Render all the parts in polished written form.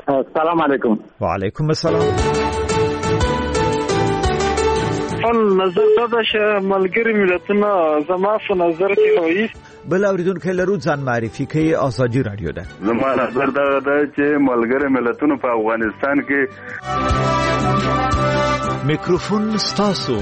السلام علیکم. وعلیکم السلام. نظر دا چې ملګری ملتونه زما په نظر کې وایي بل اوریدونکو لرو ځان معرفي کوي. آزادي رادیو ده. زما نظر دا چې ملګری ملتونه په افغانستان کې میکروفون ستاسو.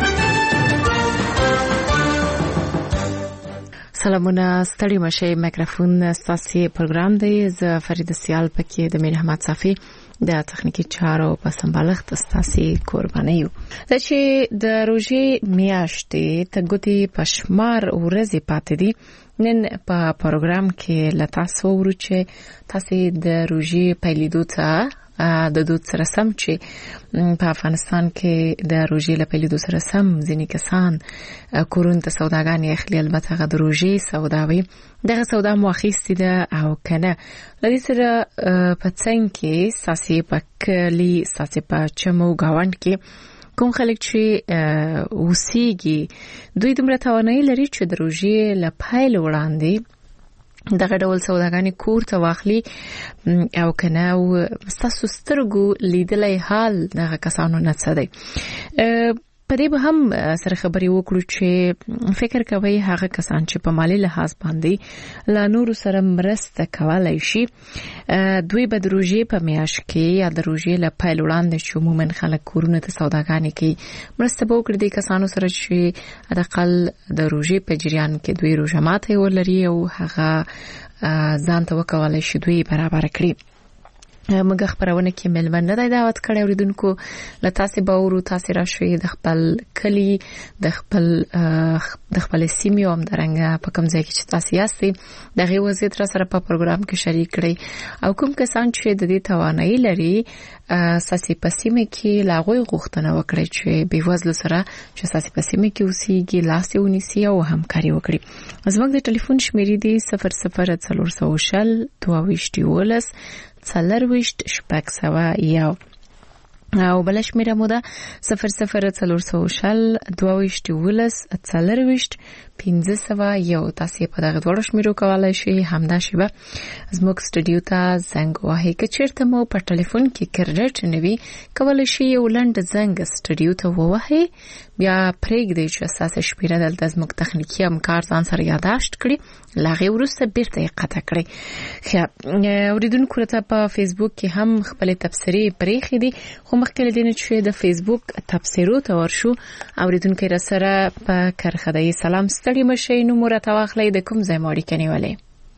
سلامونه ستړي مشه. میکروفون ستاسو پروګرام دی. زه فرید سیال پکې د میر احمد صافي د تخنیکی چارو په سمبالښت ستاسو قرباني یو. چې د روزي میاشتې ته ګوتې پښمار ورځې پاتې دي. نن په پروګرام کې لتاسو ورچې تاسو د روزي پیلیدو ته د دود سره سم چې په افغانستان کې د روزي له پیلیدو سره سم ځینې کسان کورون ته سوداګانې اخلي. البته غو د روزي سوداوي دغه سودا مؤخیستي ده او کنه لدې سره په څنګه کې ساسي په کلی ساسي په چمو گاوند کې کوم خلک چې اوسېږي دوی دومره توانایي لري چې د روزي له پیل وړاندې دغه ډول سوداګانې کور ته واخلي او کنه او تاسو سترګو لیدلای حال دغه کسانو نه څه دی. په دې به هم سره خبرې وکړو چې فکر کوي هغه کسان چې په مالی لحاظ باندې لا نور سره مرسته کولای شي دوی به د روزي په میاشت کې یا د روزي له پیل وړاندې چې عموما خلک کورونه ته سوداګانې کوي مرسته به وکړي د کسانو سره چې د اقل د روزي په جریان کې دوی روزه ماته ولري او هغه ځان ته وکولای شي دوی برابر کړي. موږ خبرونه کې ملمن نه دعوت کړی اوریدونکو لتاسې باورو تاسو راشي د خپل کلی د خپل سیمې او درنګ په کوم ځای کې چې تاسو یاستئ دغه وضعیت را سره په پروګرام کې شریک کړئ او کوم کسان چې د دې توانایي لري ساسي پسیمه کې لاغوي غوښتنه وکړي چې بیوزلو سره چې ساسي پسیمه کې اوسېږي لاسي ونیسي او همکاري وکړي. زموږ د ټلیفون شمیرې دی 004022 څلرويشت شپږ سوه یو او بل شمیره مو ده 004022 څلرويشت 1501. تاسو په دغه ډول شمیرو کولای شئ همدا شیبه زموږ سټوډیو ته زنګ وهئ. که چیرته مو په ټلیفون کې کریډټ نوي کولای شئ یو لنډ زنګ سټوډیو ته ووهئ بیا پرېږدئ چې اساسه شمیره دلته زموږ تخنیکی همکار ځان سره یاداشت کړي لاغه ورسته بیرته یې قطع کړي. اوریدونکو ته په فیسبوک کې هم خپل تبصرې پرېخې دي خو مخکې لدینه چې د فیسبوک تبصرو ته ورشو اوریدونکو را سره په کرخدای سلام ستړي مشه نو مرته واخلې د کوم ځای ماړي کني ولې.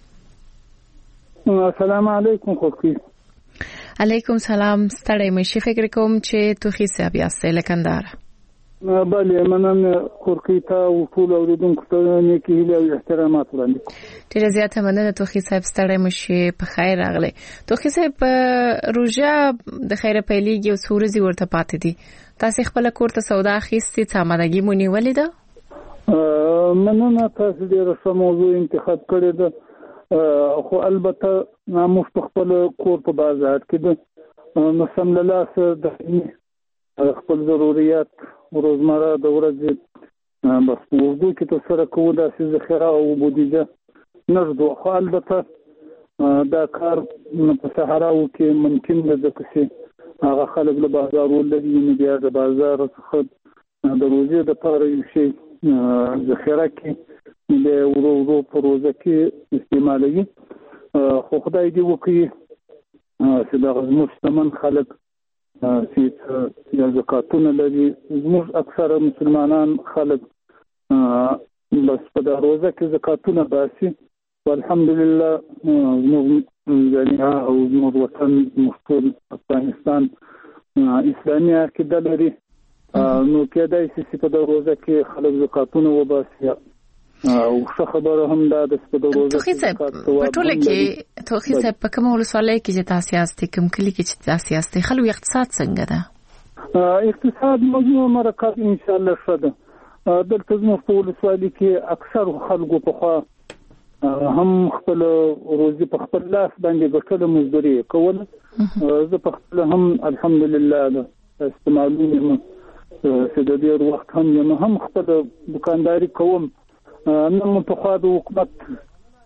السلام علیکم خوکی. علیکم سلام ستړي مشه فکر کوم چې توخي صاحب یاستئ لکندار. بله مننه خوکی ته او ټول اوریدونکو ته نیکی هیله او احترامات وړاندې. ډیره زیاته مننه توخي صاحب ستړي مشه په خیر راغله. توخي صاحب روزه د خیره پیلېږي او سورزي ورته پاتې دي. تاسو خپل کور ته سودا اخیستې ته آمادګي مونږ ولیده؟ مننه تاسو ډیره ښه موضوع انتخاب کړې ده خو البته موږ په خپل کور په بازار کې ده نو سم له لاسه د خپل ضرورت روزمره د ورځې بس موضوع کې تاسو سره کوو داسې ذخیره او بودیجه نشدو خو البته دا کار په صحراو کې ممکن ده ځکه چې هغه خلک له بازار ولري نو بیا د بازار څخه د روزي د پاره یو شی ذخیره کې د ورو په روزه کې استعمالوي خو خدای دې وکړي چې دا مستمن خلک چې زکاتونه لري زموږ اکثره مسلمانان خلک بس په دا روزه کې زکاتونه باسي والحمدلله زموږ جامعه او زموږ وطن مفتول افغانستان اسلامي عقیده لري نو کېدای شي چې په دا روزه کې خلک زکاتونه وباسي او ښه خبره هم دا د روزه توخي صاحب په ټوله کې توخي صاحب په کومه ولسوالۍ کې چې تاسو یاستئ کوم کلی کې چې تاسو یاستئ خلکو اقتصاد څنګه ده؟ اقتصاد موضوع مرکز ان شاء الله ښه ده. دلته زموږ په ولسوالۍ کې اکثر خلکو په خوا هم خپل روزي په خپل لاس باندې ګټل مزدوري کول زه په خپل هم الحمدلله استعمالوم چې د ډیر وخت هم خپل دکانداري کوم نن په خوا د حکومت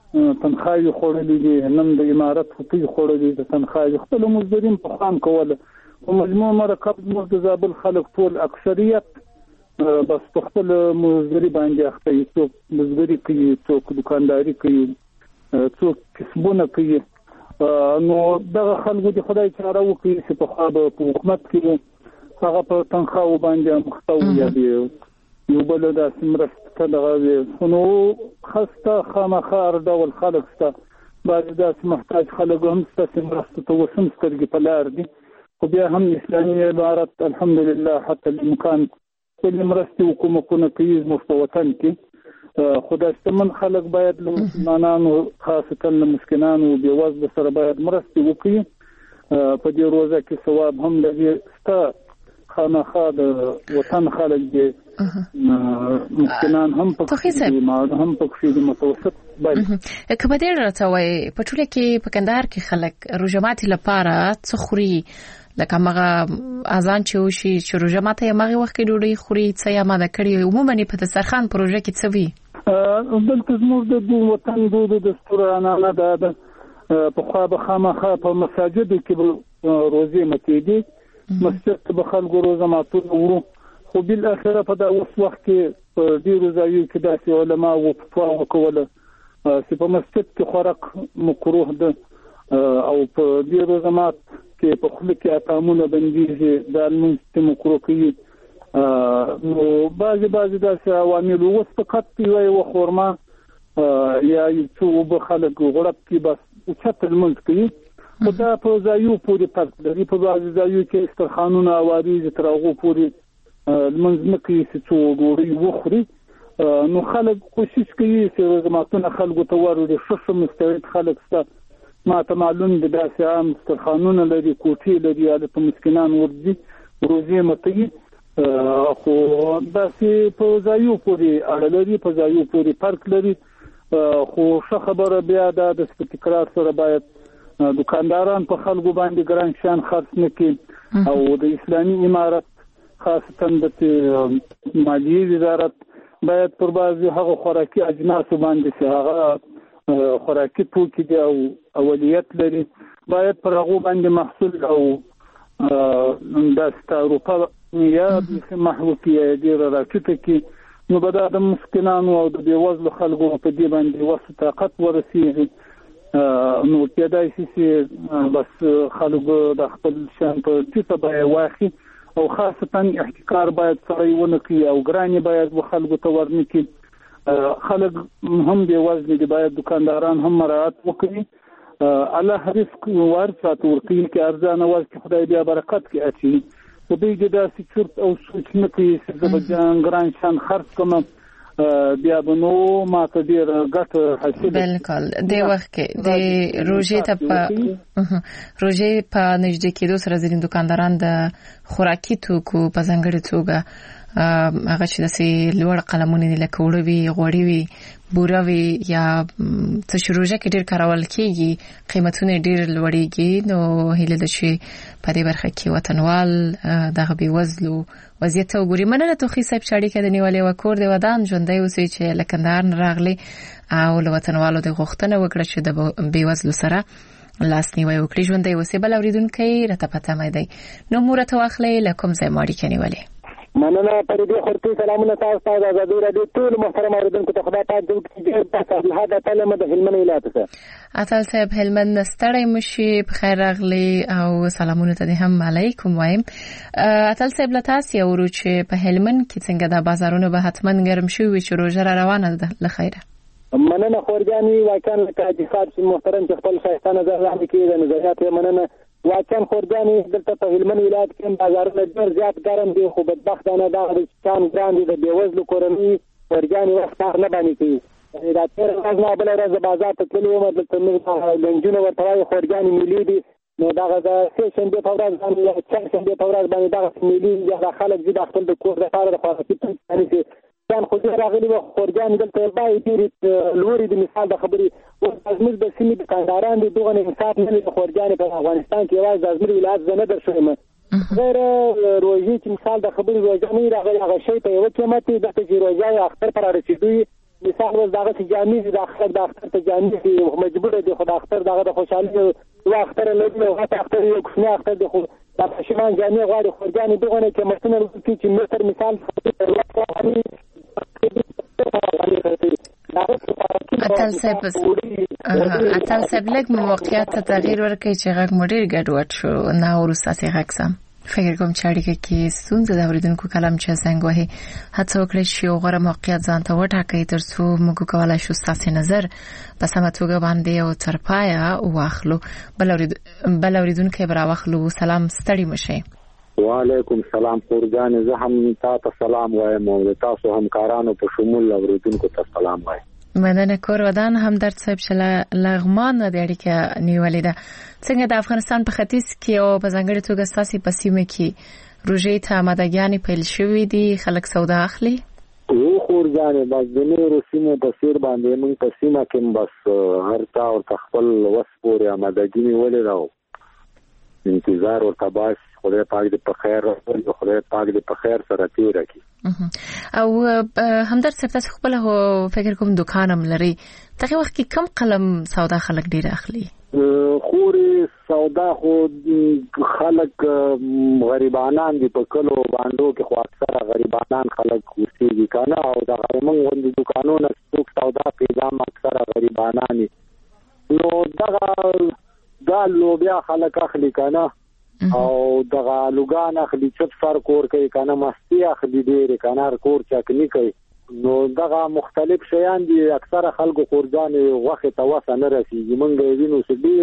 تنخواهي خوړلې دي، نن د امارت خپل خوړلې د تنخواهي خپل مزدورین په خام کوله. په مجموع مرکب موږ د زابل خلک ټول اکثریت بس په خپل مزدوري باندې اخته دي. څوک مزدوري کوي، څوک دکانداري کوي، څوک کسبونه کوي. نو دغه خلکو د خدای چاره وکړي چې په خابه په حکومت کې هغه په تنخواه باندې مختو یا دی یو بل د سمرست دغه نو خسته خامخار ډول خلک ستا بعد د محتاج خلک هم سمرست ته وسم سترګې په لار دي. خو بیا هم اسلامي امارت الحمدلله حتی الامکان کل مرستي حکومتونه کوي زموږ په وطن کې. خدای شتمن خلک باید له مسلمانانو خاصتا له مسکینانو بې وزله سره باید مرستې وکړي. په دې روزه کې ثواب هم لري. ستا خامخا د وطن خلک دي مسکینان هم پکې هم پکې متوسط باندې که په دې راته وای په ټوله کې په کندهار کې خلک روژه ماتي لپاره څه خوري؟ لکه هغه اذان چې وشي چې روژه ماته یې هغه وخت کې ډوډۍ خوري څه یې ماده کړی عموما په دسترخوان پروژه کې څه وي؟ دلته زموږ د وطن دود دستورانه ده. په خوا به خامخا په مساجدو کې روزي ماتېدي، مسجد ته به خلکو روزه ماتونه وو. خو بالاخره په دا اوس وخت کې په ډېرو ځایو کې داسې علما فتوا وکوله چې په مسجد کې خوراک مکروه ده او په دې روزه مات کې په خوله کې اطعامونه بندېږي، دا لمونځ مکروه کوي. نو بعضې داسې عوامل اوس فقط یوه خورما یا یو څو اوبه خلک غړپ کې بس اوچت لمونځ کوي. خو دا په ځایو پورې فرق لري. په بعضې ځایو کې دسترخوانونه هوارېږي تر هغو پورې لمونځ نه کوي چې څو ډوډۍ وخوري. نو خلک کوشش کوي چې روژه ماتونه خلکو ته وروړي. ښه مستعد خلک شته، ما ته معلوم دي داسې عام دسترخوانونه لري، کوټې لري، هلته مسکینان ورځي روژې ماتوي. خو داسې په ځایو پورې اړه لري، په ځایو پورې فرق لري. خو ښه خبره بیا دا د تکرار سره باید دکانداران په خلکو باندې ګران شان خرڅ نه کړي او د اسلامي امارت خاصتا د مالیې وزارت باید پر بعضې هغه خوراکي اجناسو باندې چې هغه خوراکي توکي دي او اولیت لري باید پر هغو باندې محصول او داسې تعرفه یا محو کړي یا ډېره راټیټه کړي. نو به دا د مسکینانو او د بېوزلو خلکو په دې باندې وس طاقت ورسېږي. نو کېدای شي چې بس خلک د خپل شان په ټیټه بیه واخلي او خاصتا احتکار باید سړی ونه کړي او ګرانې باید خلکو ته ورنه کړي. خلک هم بېوزلي دي، باید دکانداران هم مراعات وکړي. الله رزق ورساته ورکوي کې ارزانه ورکړي، خدای بیا برکت کې اچوي. خو دوی د داسې چورت او سوچ نه کوي چې زه به ګران شان خرڅ کړم بیا به نو ماته ډېره ګټه حاصله. بالکل د وخت کې د روژې ته روژې په نږدې کېدو سره ځینې دکانداران د خوراکي توکو په ځانګړې توګه هغه چې داسې لوړ قلمونه دي لکه وړه وي، غوړي وي، بوره وي یا څه چې روژه کې ډېر کارول کېږي قیمتونه ډېر لوړېږي. نو هیله ده چې په دې برخه کې وطنوال دغه بېوزلو وضعیت ته وګوري. مننه توخي صاحب چې اړیکه د نیولې وه. کور د ودان ژوندی اوسئ چې له کندهار نه راغلي او له وطنوالو د غوښتنه وکړه چې د بېوزلو سره لاس نیوی وکړي. ژوندی اوسئ. بل اورېدونکی راته پته مې دی نو مو راته واخلئ له کوم ځای مو اړیکه نیولې؟ مننه پردي خورتي سلامونه تاسو ته د ازادي راډیو ټول محترم اوریدونکو ته خدای پاک دې وکړي. تاسو له هدا تلمه د هلمند ولایت څخه اتل صاحب هلمند ستړی مشي په خیر راغلی او سلامونه ته هم علیکم وایم. اتل صاحب له تاسو یو چې په هلمند کې څنګه د بازارونو به حتما ګرم شوي چې روژه روانه ده لخیره؟ مننه خورجاني واقعا لکه چې صاحب محترم چې خپل شایسته نظر وړاندې کړي د نظریات مننه. واقعا خورجاني دلته په هلمند ولایت کې بازارونه ډېر زیات ګرم دي خو بدبختانه دا د چان ګران دي د بېوزلو کورنۍ خورجاني وخت کار نه باندې کوي. دا تېره ورځ نه بله ورځ بازار ته تللي وم دلته موږ لنجونه ورته وایو خورجاني مېلې دي. نو دغه د سې شنبې په ورځ باندې یا چهارشنبې په ورځ باندې دغسې مېلې دي. دا خلک ځي د خپل د کور دپاره د خوراکي توکي نیسي. ځان خو ډېر راغلي وه خورجاني دلته باید ډېرې لوړې د مثال د خبرې اوس زموږ د سیمې دکانداران دي دغه انصاف نه لري. خورجاني په افغانستان کې یوازې د ازمیر ولایت زه نه در شوی یم غیر روژې چې مثال د خبرې روژه نه وي راغلې هغه شی په یوه قیمت وي دلته چې روژه یې اختر په را رسېدو وي مثال وز دغه جامع د اختر ته جامع دي مجبور دي خو د اختر دغه د خوشحالي او اختر لري او اختر یو کوچنی اختر د خو د شمان جامع غواړي خورجانې دغه نه کې متن چې متر مثال اتل صاحب لږ موقعیت ته تغییر ورکړي چې غږ مو ډېر ګډوډ شو نه وروسته سي غږ سم فکر کوم چې اړیکه کې ستونزه د اوریدونکو کلام چې زنګ وهي هڅه وکړئ چې یو غوره موقعیت ځان ته وټاکئ ترڅو موږ کولای شو ستاسو نظر په سمه توګه باندې او تر پایه واخلو. بل اوریدونکو به راوخلو. سلام ستړي مشه. وعلیکم سلام خورجان، زه هم تاسو سلام وایم او تاسو همکارانو په شمول اوریدونکو ته سلام وایم. مننه کور ودان همدرد صاحب چې لغمان د اړیکه نیولې ده. څنګه د افغانستان په ختیځ کې او په ځانګړي توګه ستاسو په سیمه کې روژې ته آمادګیانې پیل شوې دي، خلک سودا اخلي؟ یو خورجان بس د نورو سیمو په څیر باندې موږ په سیمه کې بس هر چا او خپل وس پورې آمادګي نیولې ده، انتظار ورته باش خدای پاک دې په خیر راوړي، خدای پاک دې په خیر سره تیر کړي. او همدرد صاحب تاسو خپل فکر کوم دکانم لري، دغه وخت کې کم قلم سودا خلک ډیر اخلي؟ خوري سودا خو خلک غریبانان دي په کلو باندې کې خو اکثره غریبانان خلک اوسېږي کنه، او د غریمون غوندي دکانونو څوک سودا پیدا اکثره غریبانان دي. نو دغه دا لوبیا خلک اخلي کنه، او دغه لوګان اخلي چې فرق ور کوي کنه، مستی اخلي ډېر کنه، کور چکنی کوي. نو دغه مختلف شیان دي اکثره خلکو خورجان وخت ته وسه نه رسیږي. مونږ وینو چې ډېر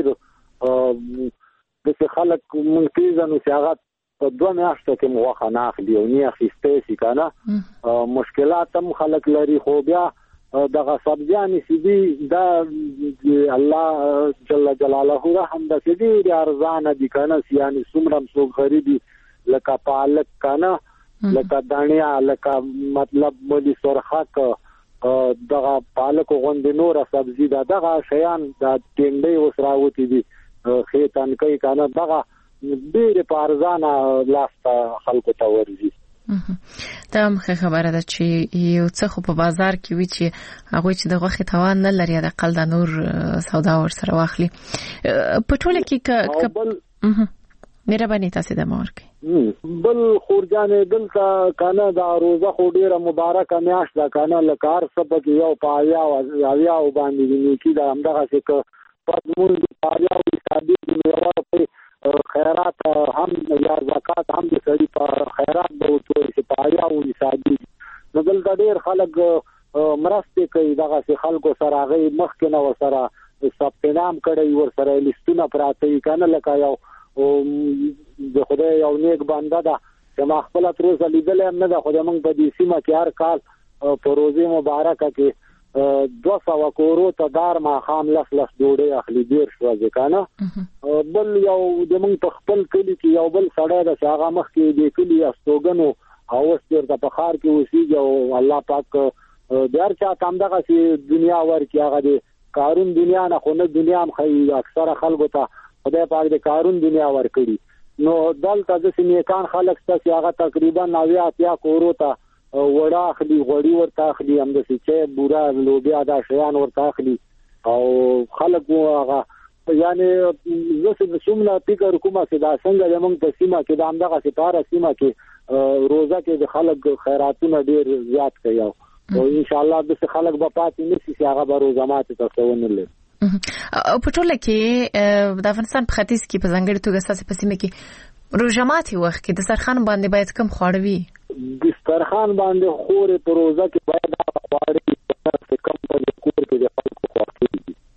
د خلک مونږ پیژنو چې هغه په 2 میاشتو کې موخه نه اخلي او نه اخیسته شي کنه. مشکلات هم خلک لري، خو بیا دغه سبزیان چې دي دا الله جل جلاله رحم د دې ارزانه دي کنه، یعنی څومره څوک غریبي لکه پالک کنه، لکه دانیا، لکه مطلب ملي سرخک، دغه پالک غوندې نور سبزی دغه شیان د ټینډې وسراوتی دي خېتان کوي کنه، دغه ډېر په ارزانه لاسته خلکو ته ورځي. دا مخه خبره ده چې یو څه خو په بازار کې وی چې هغه چې دغه خې توان نه لري د قل د نور سودا ور سره واخلي. په ټوله کې مهرباني تاسو د مورکه بل خورجان دلته کنه دا روزه خو ډیره مبارکه میاشت ده کنه، لکار سبق یو پایا او باندې نیکی دا همدغه څه پدمون دی پایا او حسابي دی په خیرات هم یا زکات هم د سړي په خیرات به وټول چې پایا او حسابي. نو دلته ډیر خلک مرسته کوي، دغه څه خلکو سره غي مخکې نه وسره سپینام کړي ور سره لیستونه پراته کنه، لکه یو او د خدای یو نیک بنده ده چې ما خپل تروزه لیدلې نه ده، خدای موږ په دې سیمه کې هر کال په روزه مبارکه کې 200 کورو ته دار ما خام لس ډوډۍ اخلي ډیر شو ځکه. بل یو د موږ په خپل کلی کې یو بل سړی د هغه مخ کې د کلی استوګنو او ستر په خار کې اوسېږي او الله پاک ډیر چا تام دغه سي دنیا ورکی هغه د کارون دنیا نه خو نه دنیا هم خي اکثره خلکو ته خدای پاک د کارون دنیا ورکړي. نو دلته د سیمېکان خلک ستاسو هغه تقریبا 90 کورو ته وړا اخلي، غوړي ورته اخلي، هم د سچې بورا لوبیا دا شیان ورته اخلي او خلک هغه یعنی زه څومره فکر کوم چې دا څنګه موږ په سیمه کې د همدغه ستاره سیمه کې روزه کې د خلک خیراتونه ډیر زیات کوي او ان شاء الله د خلک په پاتې نشي چې هغه به روزه ماته تاسو ونلې. او په ټوله کې د افغانستان په ختیځ کې په ځانګړي توګه ستاسو په سیمه کې روزه ماتي وخت کې د سرخان باندې باید کم خواړه وي؟ د سرخان باندې خورې په روزه کې باید خواړه چې کم په کور کې د خلکو خواړه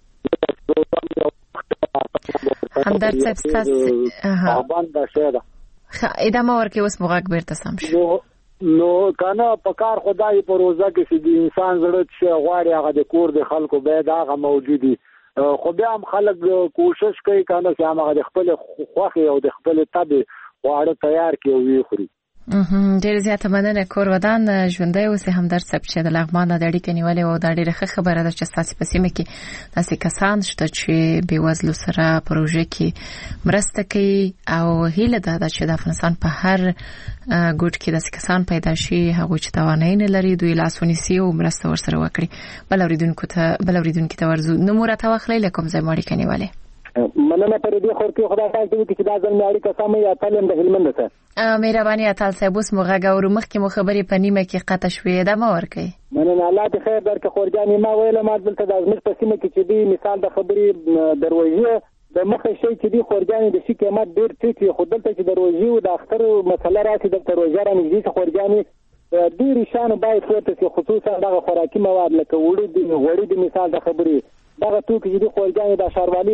همدرد صاحب تاسو باندې شهدا ادامه ورکې اوس مغاک بیرته سم شو. نو کنه په کار خدای په روزه کې چې د انسان زړه چې غواړي هغه د کور د خلکو باید هغه موجودي، خو بیا هم خلک کوشش کوي کنه چې هغه د خپل خوخي او د خپل طبي خواړه تیار کړي او وي خوري. ډېر زیاته مننه. کور ودان ژوندۍ اوسې. همدرد صاحب چې د لغمان د اړیکې نیولې او دا ډېره ښه خبره ده چې ستاسې په سیمه کې داسې کسان شته چې بېوزلو سره پروژه کې مرسته کوي او هیله ده چې د افغانستان په هر ګوټ کې داسې کسان پیدا شي هغوی چې توانایي نه لري دوی لاس ونیسي او مرسته ورسره وکړي. بل اورېدونکي ته ورځو. نوم راته واخلئ له کوم ځای مو اړیکه نیولې؟ مننه پر دې خور کې خدای تعالی دې چې دا ځل مې اړیکه سمه یا تلم د هلمند څخه. مهرباني اتل صاحب اوس مو غږ او مخکې مو خبرې په نیمه کې قطع شوې ده ما ورکړئ. مننه الله دې خیر درکړي خورجانې. ما ویله ما دلته د ازمیر په سیمه کې چې دی مثال د خبرې دروازې د مخه شي چې دی خورجانې د شي قیمت ډېر ټیټ وي خو دلته چې دروازې او د اختر مسله راشي دلته روژه رانږدې شي خورجانې ډېرې شیانو باید پورته شي خصوصا دغه خوراکي مواد لکه غوړي د مثال د خبرې دغه توکي چې دی خورجانې د ښاروالي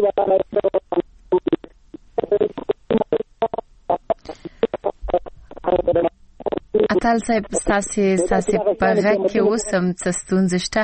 اتل صاحب ستاسې په غږ کې اوس هم څه ستونزه شته.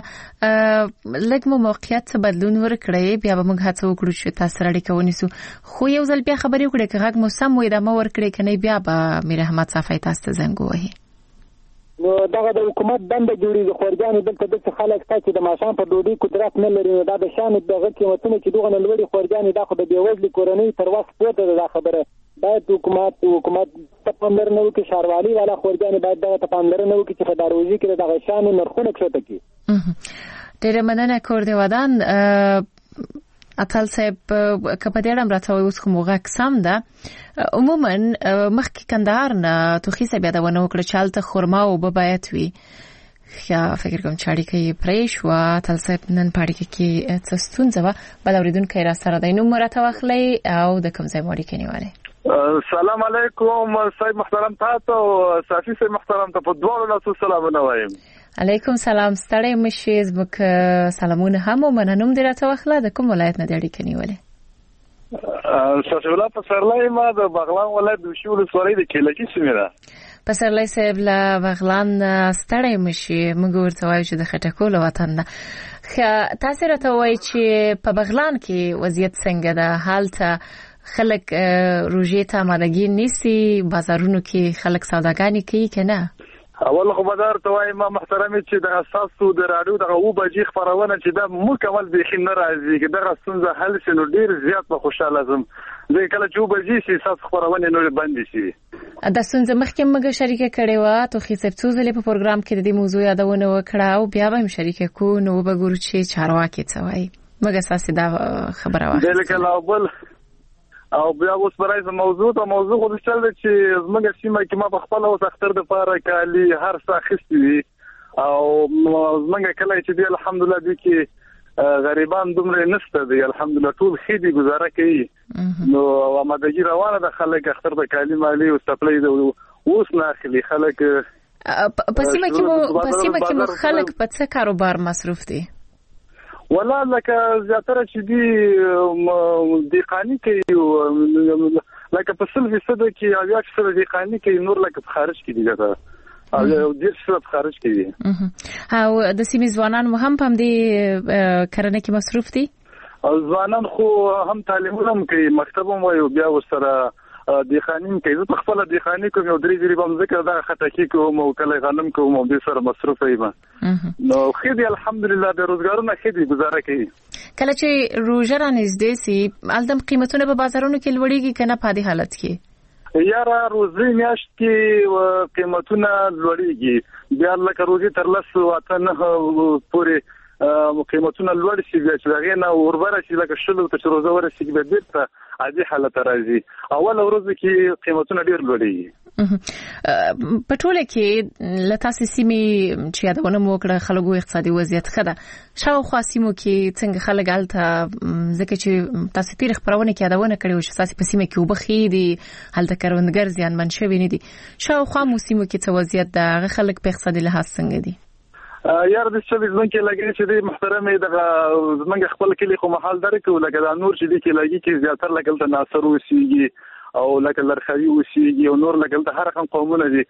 لږ مو موقعیت څه بدلون ورکړئ بیا به موږ هڅه وکړو چې تاسو سره اړیکه ونیسو. خو یو ځل بیا خبرې وکړئ که غږ مو سم وي ادامه ورکړئ که نه بیا به میر احمد صافی تاسو ته زنګ ووهي. نو دغه د حکومت دنده جوړېږي خورجانې دلته داسې خلک شته چې د ماښام په ډوډۍ قدرت نه لري. دا د شانې دغه قیمتونه چې دغه نه لوړې خورجانې دا خو د بېوزلې کورنۍ تر وس پورته ده. دا خبره باید حکومت ته پاملرنه وکړي. ښاروالي والا خورجانې باید دغه ته پاملرنه وکړي چې په دروازې کې د دغه شانې نرخونه کښته کړي. ډېره مننه کور دې ودان. اتل صاحب که په دې اړه راته وایي اوس خو مو غږ سم ده. عموما مخکې کندهار نه توخي صاحب یادونه وکړه چې هلته خرما اوبه باید وي. فکر کوم چې اړیکه یې پرې شوه. اتل صاحب نن په اړیکه کې څه ستونزه وه. بل اورېدونکی راسره دی. نوم مو راته واخلئ او د کوم ځای مو اړیکه نیولې؟ سلام علیکم صاحب محترم تاسو او صافي صاحب محترم ته په دواړو لاسو سلامونه وایم. علیکم سلام. ستړی مشې زموږ سلامونه هم ومنه. نوم دې راته واخله د کوم ولایت نه دې اړیکه نیولې؟ شاه الله پسرلی ما د بغلان ولایت د وشي ولسوالۍ د کیلکي سیمې ده. پسرلی صاحب له بغلان ستړی مشې موږ ورته وایو چې د خټکو له وطن نه. تاسو راته وایئ چې په بغلان کې وضعیت څنګه ده؟ هلته خلک روژې ته آمادګي نیسي؟ بازارونو کې خلک سوداګانې کوي که نه؟ اول خو بدار ته وایم ما محترمې چې د اساسو د راډیو دغه و بجې خبرونه چې دا مکمل بيخي نه راځي چې دغه ستونزه حل شي نو ډیر زیات به خوشاله زم. زه کله چې و بجې شي اساس خبرونه نور باندې شي. د ستونزه مخکې موږ شریکه کړې و ته خو څه څوزلې په پروګرام کې د دې موضوع یادونه وکړه او بیا به هم شریکه کو نو به ګورو چې چارواکي څه وایي. موږ اساس دا خبره واخلو. دلته او بیا اوس برای موضوع خو د چل چې زموږ سیمه کې ما په خپل اوس اختر د پاره کالي هر څه اخیستي وي او زموږ کله چې دی الحمدلله دي کې غریبان دومره نشته دی الحمدلله ټول خېدي گزاره کوي. نو آمادګي روانه ده خلک اختر د کالي مالی او سپلای اوس نه اخلي خلک. په سیمه کې مو خلک په څه کاروبار مصروف دي؟ ولا لکه زیاتره چې دی دیقانی کوي لکه په 100% کې او 1% دیقانی کوي نور لکه خارج کې دي دا او ډیر څه خارج کې دي. او د سیمې ځوانان مو هم په دې کرنه کې مصروف دي؟ ځوانان خو هم تعلیمونه کوي مکتب هم وایي بیا وسره دیخانین کوي. زه خپل دیخانی کوم یو درې جری بم ذکر دا خټکی کوم او کله غنم کوم او د سره مصروف یم. نو خېدي الحمدلله د روزګارونو خېدي گزاره کوي. کله چې روزه رانږدې سي الدم قیمتونه په بازارونو کې لوړیږي کنه په دې حالت کې؟ یاره روزي میاشت کې قیمتونه لوړیږي بیا لکه روزي تر 10 واته نه پورې قیمتونه لوړ شي چې دغه نه وربره شي لکه شلو ته روزه ورسي به بیرته عادي حالت راځي. اول ورځ کې قیمتونه ډیر لوړیږي. په ټوله کې لته سیمې چې یادونه مو کړه خلکو اقتصادي وضعیت خده شاوخوا سیمو کې څنګه خلک الته ځکه چې تاسو تیر خبرونه کې یادونه کړې و چې تاسو په سیمه کې وبخې دي هلته کروندګر زیانمن شوي نه دي. شاوخوا مو سیمو کې څه وضعیت ده خلک په اقتصادي لحاظ څنګه دي؟ یار د څه ځکه کې لګي چې د محترمې د زمنګ خپل کلی خو محل درکو لکه د نور چې د کې لګي چې زیاتره لګل ته ناصر وسیږي او لکه لرخوي وسیږي او نور لګل ته هر رقم قومونه دي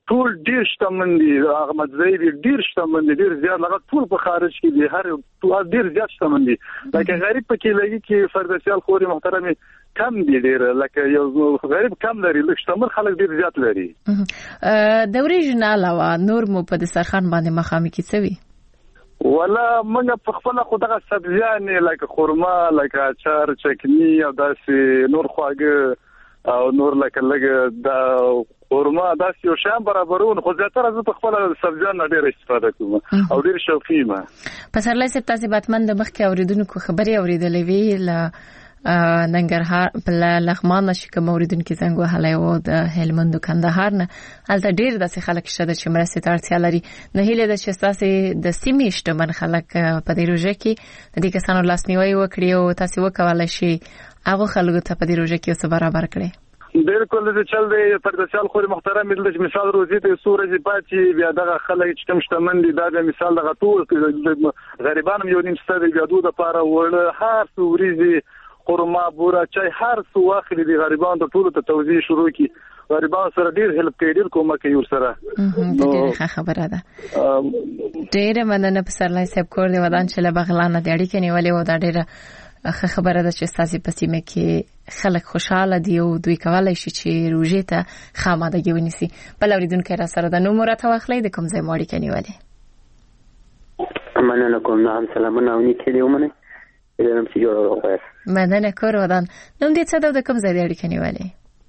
ټول ډیر شتمن دي. احمد زید ډیر شتمن دي، ډیر زیات لغه ټول په خارج کې دي، هر ټول ډیر زیات شتمن دي. لکه غریب پکې لګي کې فردسیال خوري محترمي کم دي، ډیر لکه یو غریب کم لري، لکه شتمن خلک ډیر زیات لري. د ورېژو نه علاوه نور مو په دسترخوان باندې مخامخ کیسوي؟ ولا موږ په خپل خو دغه سبزیانې لکه خرما، لکه اچار، چکنی او داسې نور خواږه او نور لکه لګ د خرما داسې یو شان برابرون، خو زیاتره زه په خپل سبزیان نه ډېر استفاده کوم او ډېر شوقي یم. پسرلی صاحب تاسو باتمن د مخکې اوریدونکو خبرې اوریدلې وی ل ننګرهار په لغمان چې کوم اوریدونکو څنګه وهلای وو د هلمند کندهار نه هلته ډېر داسې خلک شته چې مرستې ته اړتیا لري. نه هیله ده چې تاسو د سیمې شتمن خلک په دې روژه کې د دې کسانو لاسنیوي وکړي او تاسو وکولای شي هغه خلکو ته په دې روژه کې څه برابر کړي. بالکل د چل دی پردسیال خوري محترم د مثال روزي ته سورې پاتې بیا دغه خلک چې کوم شتمن دي دا د مثال دغه ټول غریبانو یو نیم ستاسو بیا دوه لپاره وړ هر څوريزي خرما بوره چای هر څو واخلي دي غریبانو ټول ته توزیع شروع کی. غریبانو سره ډیر هلپ کوي، ډیر کومک کوي ورسره. ډیره خبره ده. ډیره مننه پسرلی صاحب کور دی ودان چې له بغلان د اړیکې نیولې و. دا ډیره خبره ده چې تاسو په سیمه کې خلک خوشاله دي او دوی کولای شي چې روژې ته خامادګي ونیسي. بل اوریدونکو را سره د نومره توخلې د کوم ځای ماړی کې نیولې؟ مننه کوم. نام سلامونه او نیکه دی ومنه. دلم چې جوړ وروغه. مننه کور ودان. نوم دې څه د کوم ځای د اړیکې نیولې؟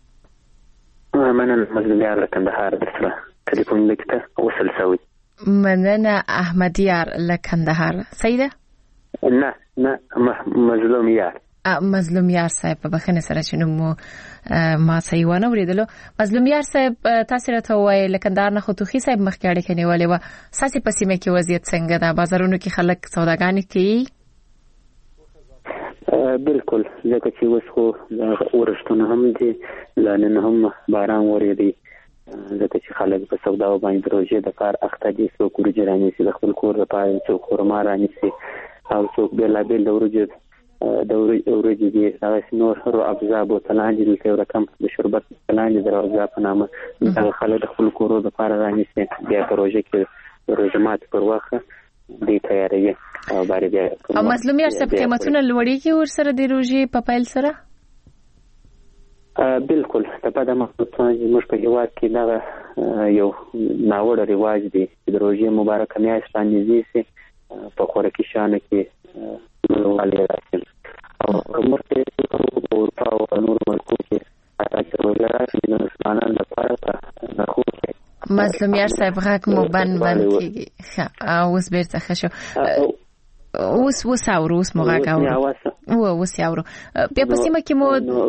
مننه مزلمیار له کندهار سره ټلیفون لیکته وصل شوی. مننه احمدیار له کندهار. سیده؟ نه مظلومیار. مظلومیار صاحب په بخنه سره چې نو ما سیوانه وریدلو. مظلومیار صاحب تاسو راته وایي لکندار نه خو توخي صاحب مخکې اړیکې نیولې و. ساسي په سیمه کې وضعیت څنګه ده؟ بازارونو کې خلک سوداګانې کوي؟ بالکل ځکه چې اوس خو ورښتونه هم دي، لانه هم باران وریدي، ځکه چې خلک په سودا باندې روزي د کار اخته دي. څوک ورجې رانیسي د خپل کور لپاره، څوک خرما رانیسي او څوک بېلابېل د ورجې دي. هغه نور هر ابزا بوتلان دي، لکه یو رقم د شربت بوتلان دي د ابزا په نامه. دا خلک د خپل کور لپاره رانیسي، بیا په روژه کې روژه ماتي پر وخت دی تیاروي او باندې بیا. او مظلومیار صاحب قیمتونه لوړېږي ورسره د روژې په پیل سره؟ بالکل. په دغه مخکې موږ په هیواد کې دا یو ناوړه رواج دی چې د روژې مبارکه میاشت باندې شي په خوراکي شیانو کې لوړوالی راشي او موږ په اروپا او نورو ملکو کې چې روژه راشي د مسلمانانو لپاره په نرخو کې. مظلومیار صاحب غږ مو بند کېږي. اوس بیرته ښه شو. اوس اورو، اوس مو غږ اورو. اوس اورو. بیا په سیمه کې مو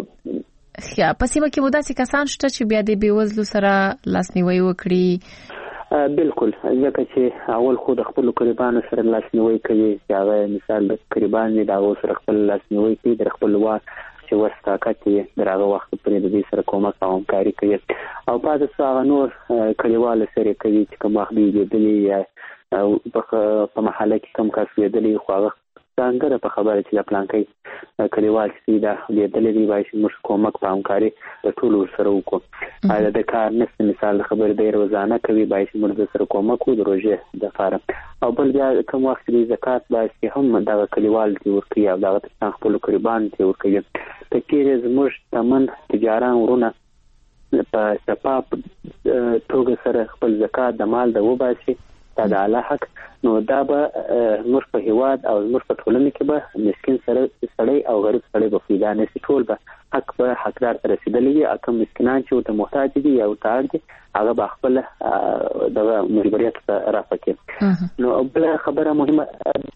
داسې کسان شته چې بیا د بېوزلو سره لاسنیوي وکړي؟ بالکل. ځکه چې اول خو د خپل قربانو سره لاسنیوي کوي، چې هغه مثال د قربان دی دا سره خپل لاسنیوي کوي، د خپل واک چې ورستاکت یې درغه وخت پرې د دې سره کومک او همکاري کوي. او بعد څه نور کلیوال سره کوي چې کوم وخت دی یا په محله کې کم کس دی خو هغه څنګه په خبره چې د پلانکي کلیوال چې دا لیدلې دی وایي چې موږ کومک په همکاري د ټولو سره وکړو. دا د کار نفس مثال خبر دی روزانه کوي وایي چې موږ سره کومک وکړو د روزې د فارم. او بل بیا کوم وخت دی زکات باسي هم دا کلیوال دی ورکوي او دا خپل قربان دی ورکوي. په کې زموږ تمن تجاران ورونه په شفاف توګه سره خپل زکات د مال د وباسي. دا د الله حق نو دا به موږ په هیواد او موږ په ټولنه کې به مسکین سړی او غریب سړی به پیدا نشي، ټول به حق به حقدار ته رسیدلی وي. او کوم مسکینان چې ورته محتاج دي یا ورته اړ دي هغه به خپل دغه مجبوریت رافع کړي. نو بل خبره مهمه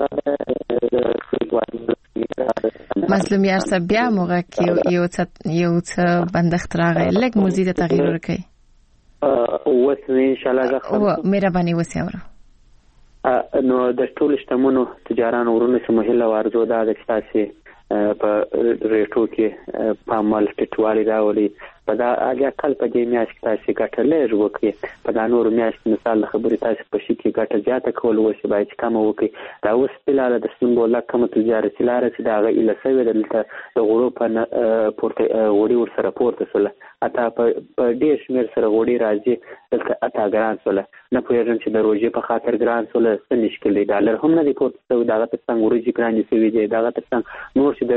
مظلومیار صاحب بیا موږ کې یو څه بندښت راغی، لږ موزیک تغییر ورکړي. اوس ان شاء الله زه مهرباني وسیاوره. نو د ټول شتمنو تجارانو ورونه چې مهله وارزو دا د تاسو په ریټو کې په عمل ټټوالي راولي. په دا اګه کال په دې میاشت کې تاسو ګټه لږ وکړي، په دا نور میاشت مثال خبرې تاسو په شي کې ګټه زیاته کول وشي باید کم وکړي. دا اوس بلاله د سیمبول کوم تجارت لاره چې دا غي له سوي دلته د غړو په پورته وړي ور سره پورته سره اته په ډیر شمیر سره وړي راځي دلته اته ګران سول نه پوهېږم چې د روژې په خاطر ګران سول څه مشکل دی ډالر هم نه دی پورته شوی دغه تر څنګ وریجې ګرانې شوي دي دغه تر څنګ نور چې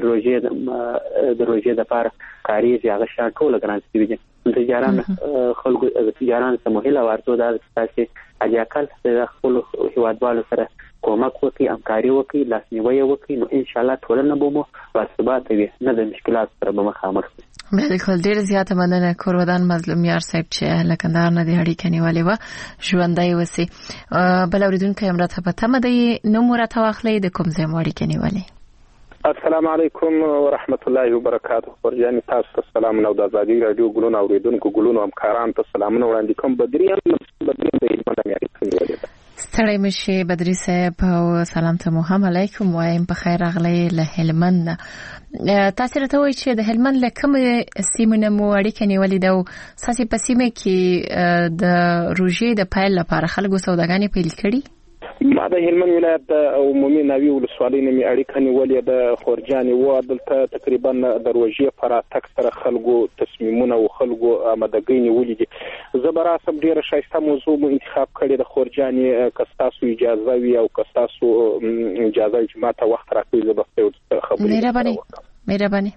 د روژې دپاره کارېږي هغه شیان ټوله ګران شوي دي خلکو تجاران ته مو هیله ورته ده چې تاسې حاجیاکل د خپلو هېوادوالو سره کومک وکړي همکاري وکړي لاسنیوی یې وکړي نو انشاءالله ټولنه به مو باثباته وي نه د مشکلاتو سره به مخامخ وي. بالکل ډېر زیاته مننه کورودان مظلوم یار صاحب چې له کندهار نه د اړیکې نیولې وه ژوندی اوسئ. بل اورېدونکی هم راته په تمه دی نوم مو راته واخلئ د کوم ځای مو اړیکې نیولې. السلام علیکم ورحمت الله وبرکاته. خورجانې تاسو ته سلامونه او د ازادي راډیو ګلونو اوریدونکو ګلونو همکارانو ته سلامونه وړاندې کوم. بدري د هلمند نه اړیکه نیولې ده. ستړی مشي بدري صاحب او سلام ته مو هم علیکم وایم. په خیر راغلی له هلمند نه. تاسو راته وایئ چې د هلمند له کومې سیمې نه مو اړیکه نیولې ده او ستاسې په سیمه کې د روژې د پیل لپاره خلکو سوداګانې پیل کړي؟ ما د هلمند ولایت د عمومي ناوې ولسوالۍ نه مې اړیکه نیولې ده خورجانې و. دلته تقریبا د روژې په راتګ سره خلکو تصمیمونه او خلکو آمادګۍ نیولې دي. زه به راسم ډېره ښایسته موضوع مو انتخاب کړې ده خورجانې. که ستاسو اجازه وي او که ستاسو اجازه وي چې ما ته وخت راکوي زه به خبرې مهرباني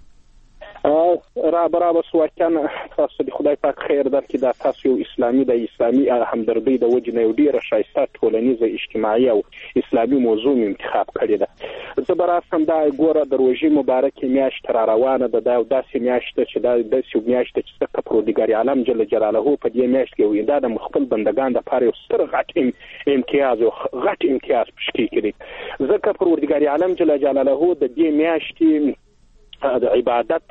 را برابر سوچان تاسو د خدای پاک خیر درکړي. دا تاسو یو اسلامي همدردۍ د وجې نه یو ډېره ښایسته ټولنیزه اجتماعي او اسلامي موضوع انتخاب کړې ده. زه به راسم دا ګوره د روژې مبارکې میاشت را روانه ده. دا یو داسې میاشت ده چې دا داسې میاشت ده چې ځکه پروردګار عالم جل جلاله په دې میاشت کې دا د خپل بندګان دپاره یو ستر غټ امتیاز او غټ امتیاز پشکې کړي. ځکه پروردګار عالم جل جلاله د دې میاشتې د عبادت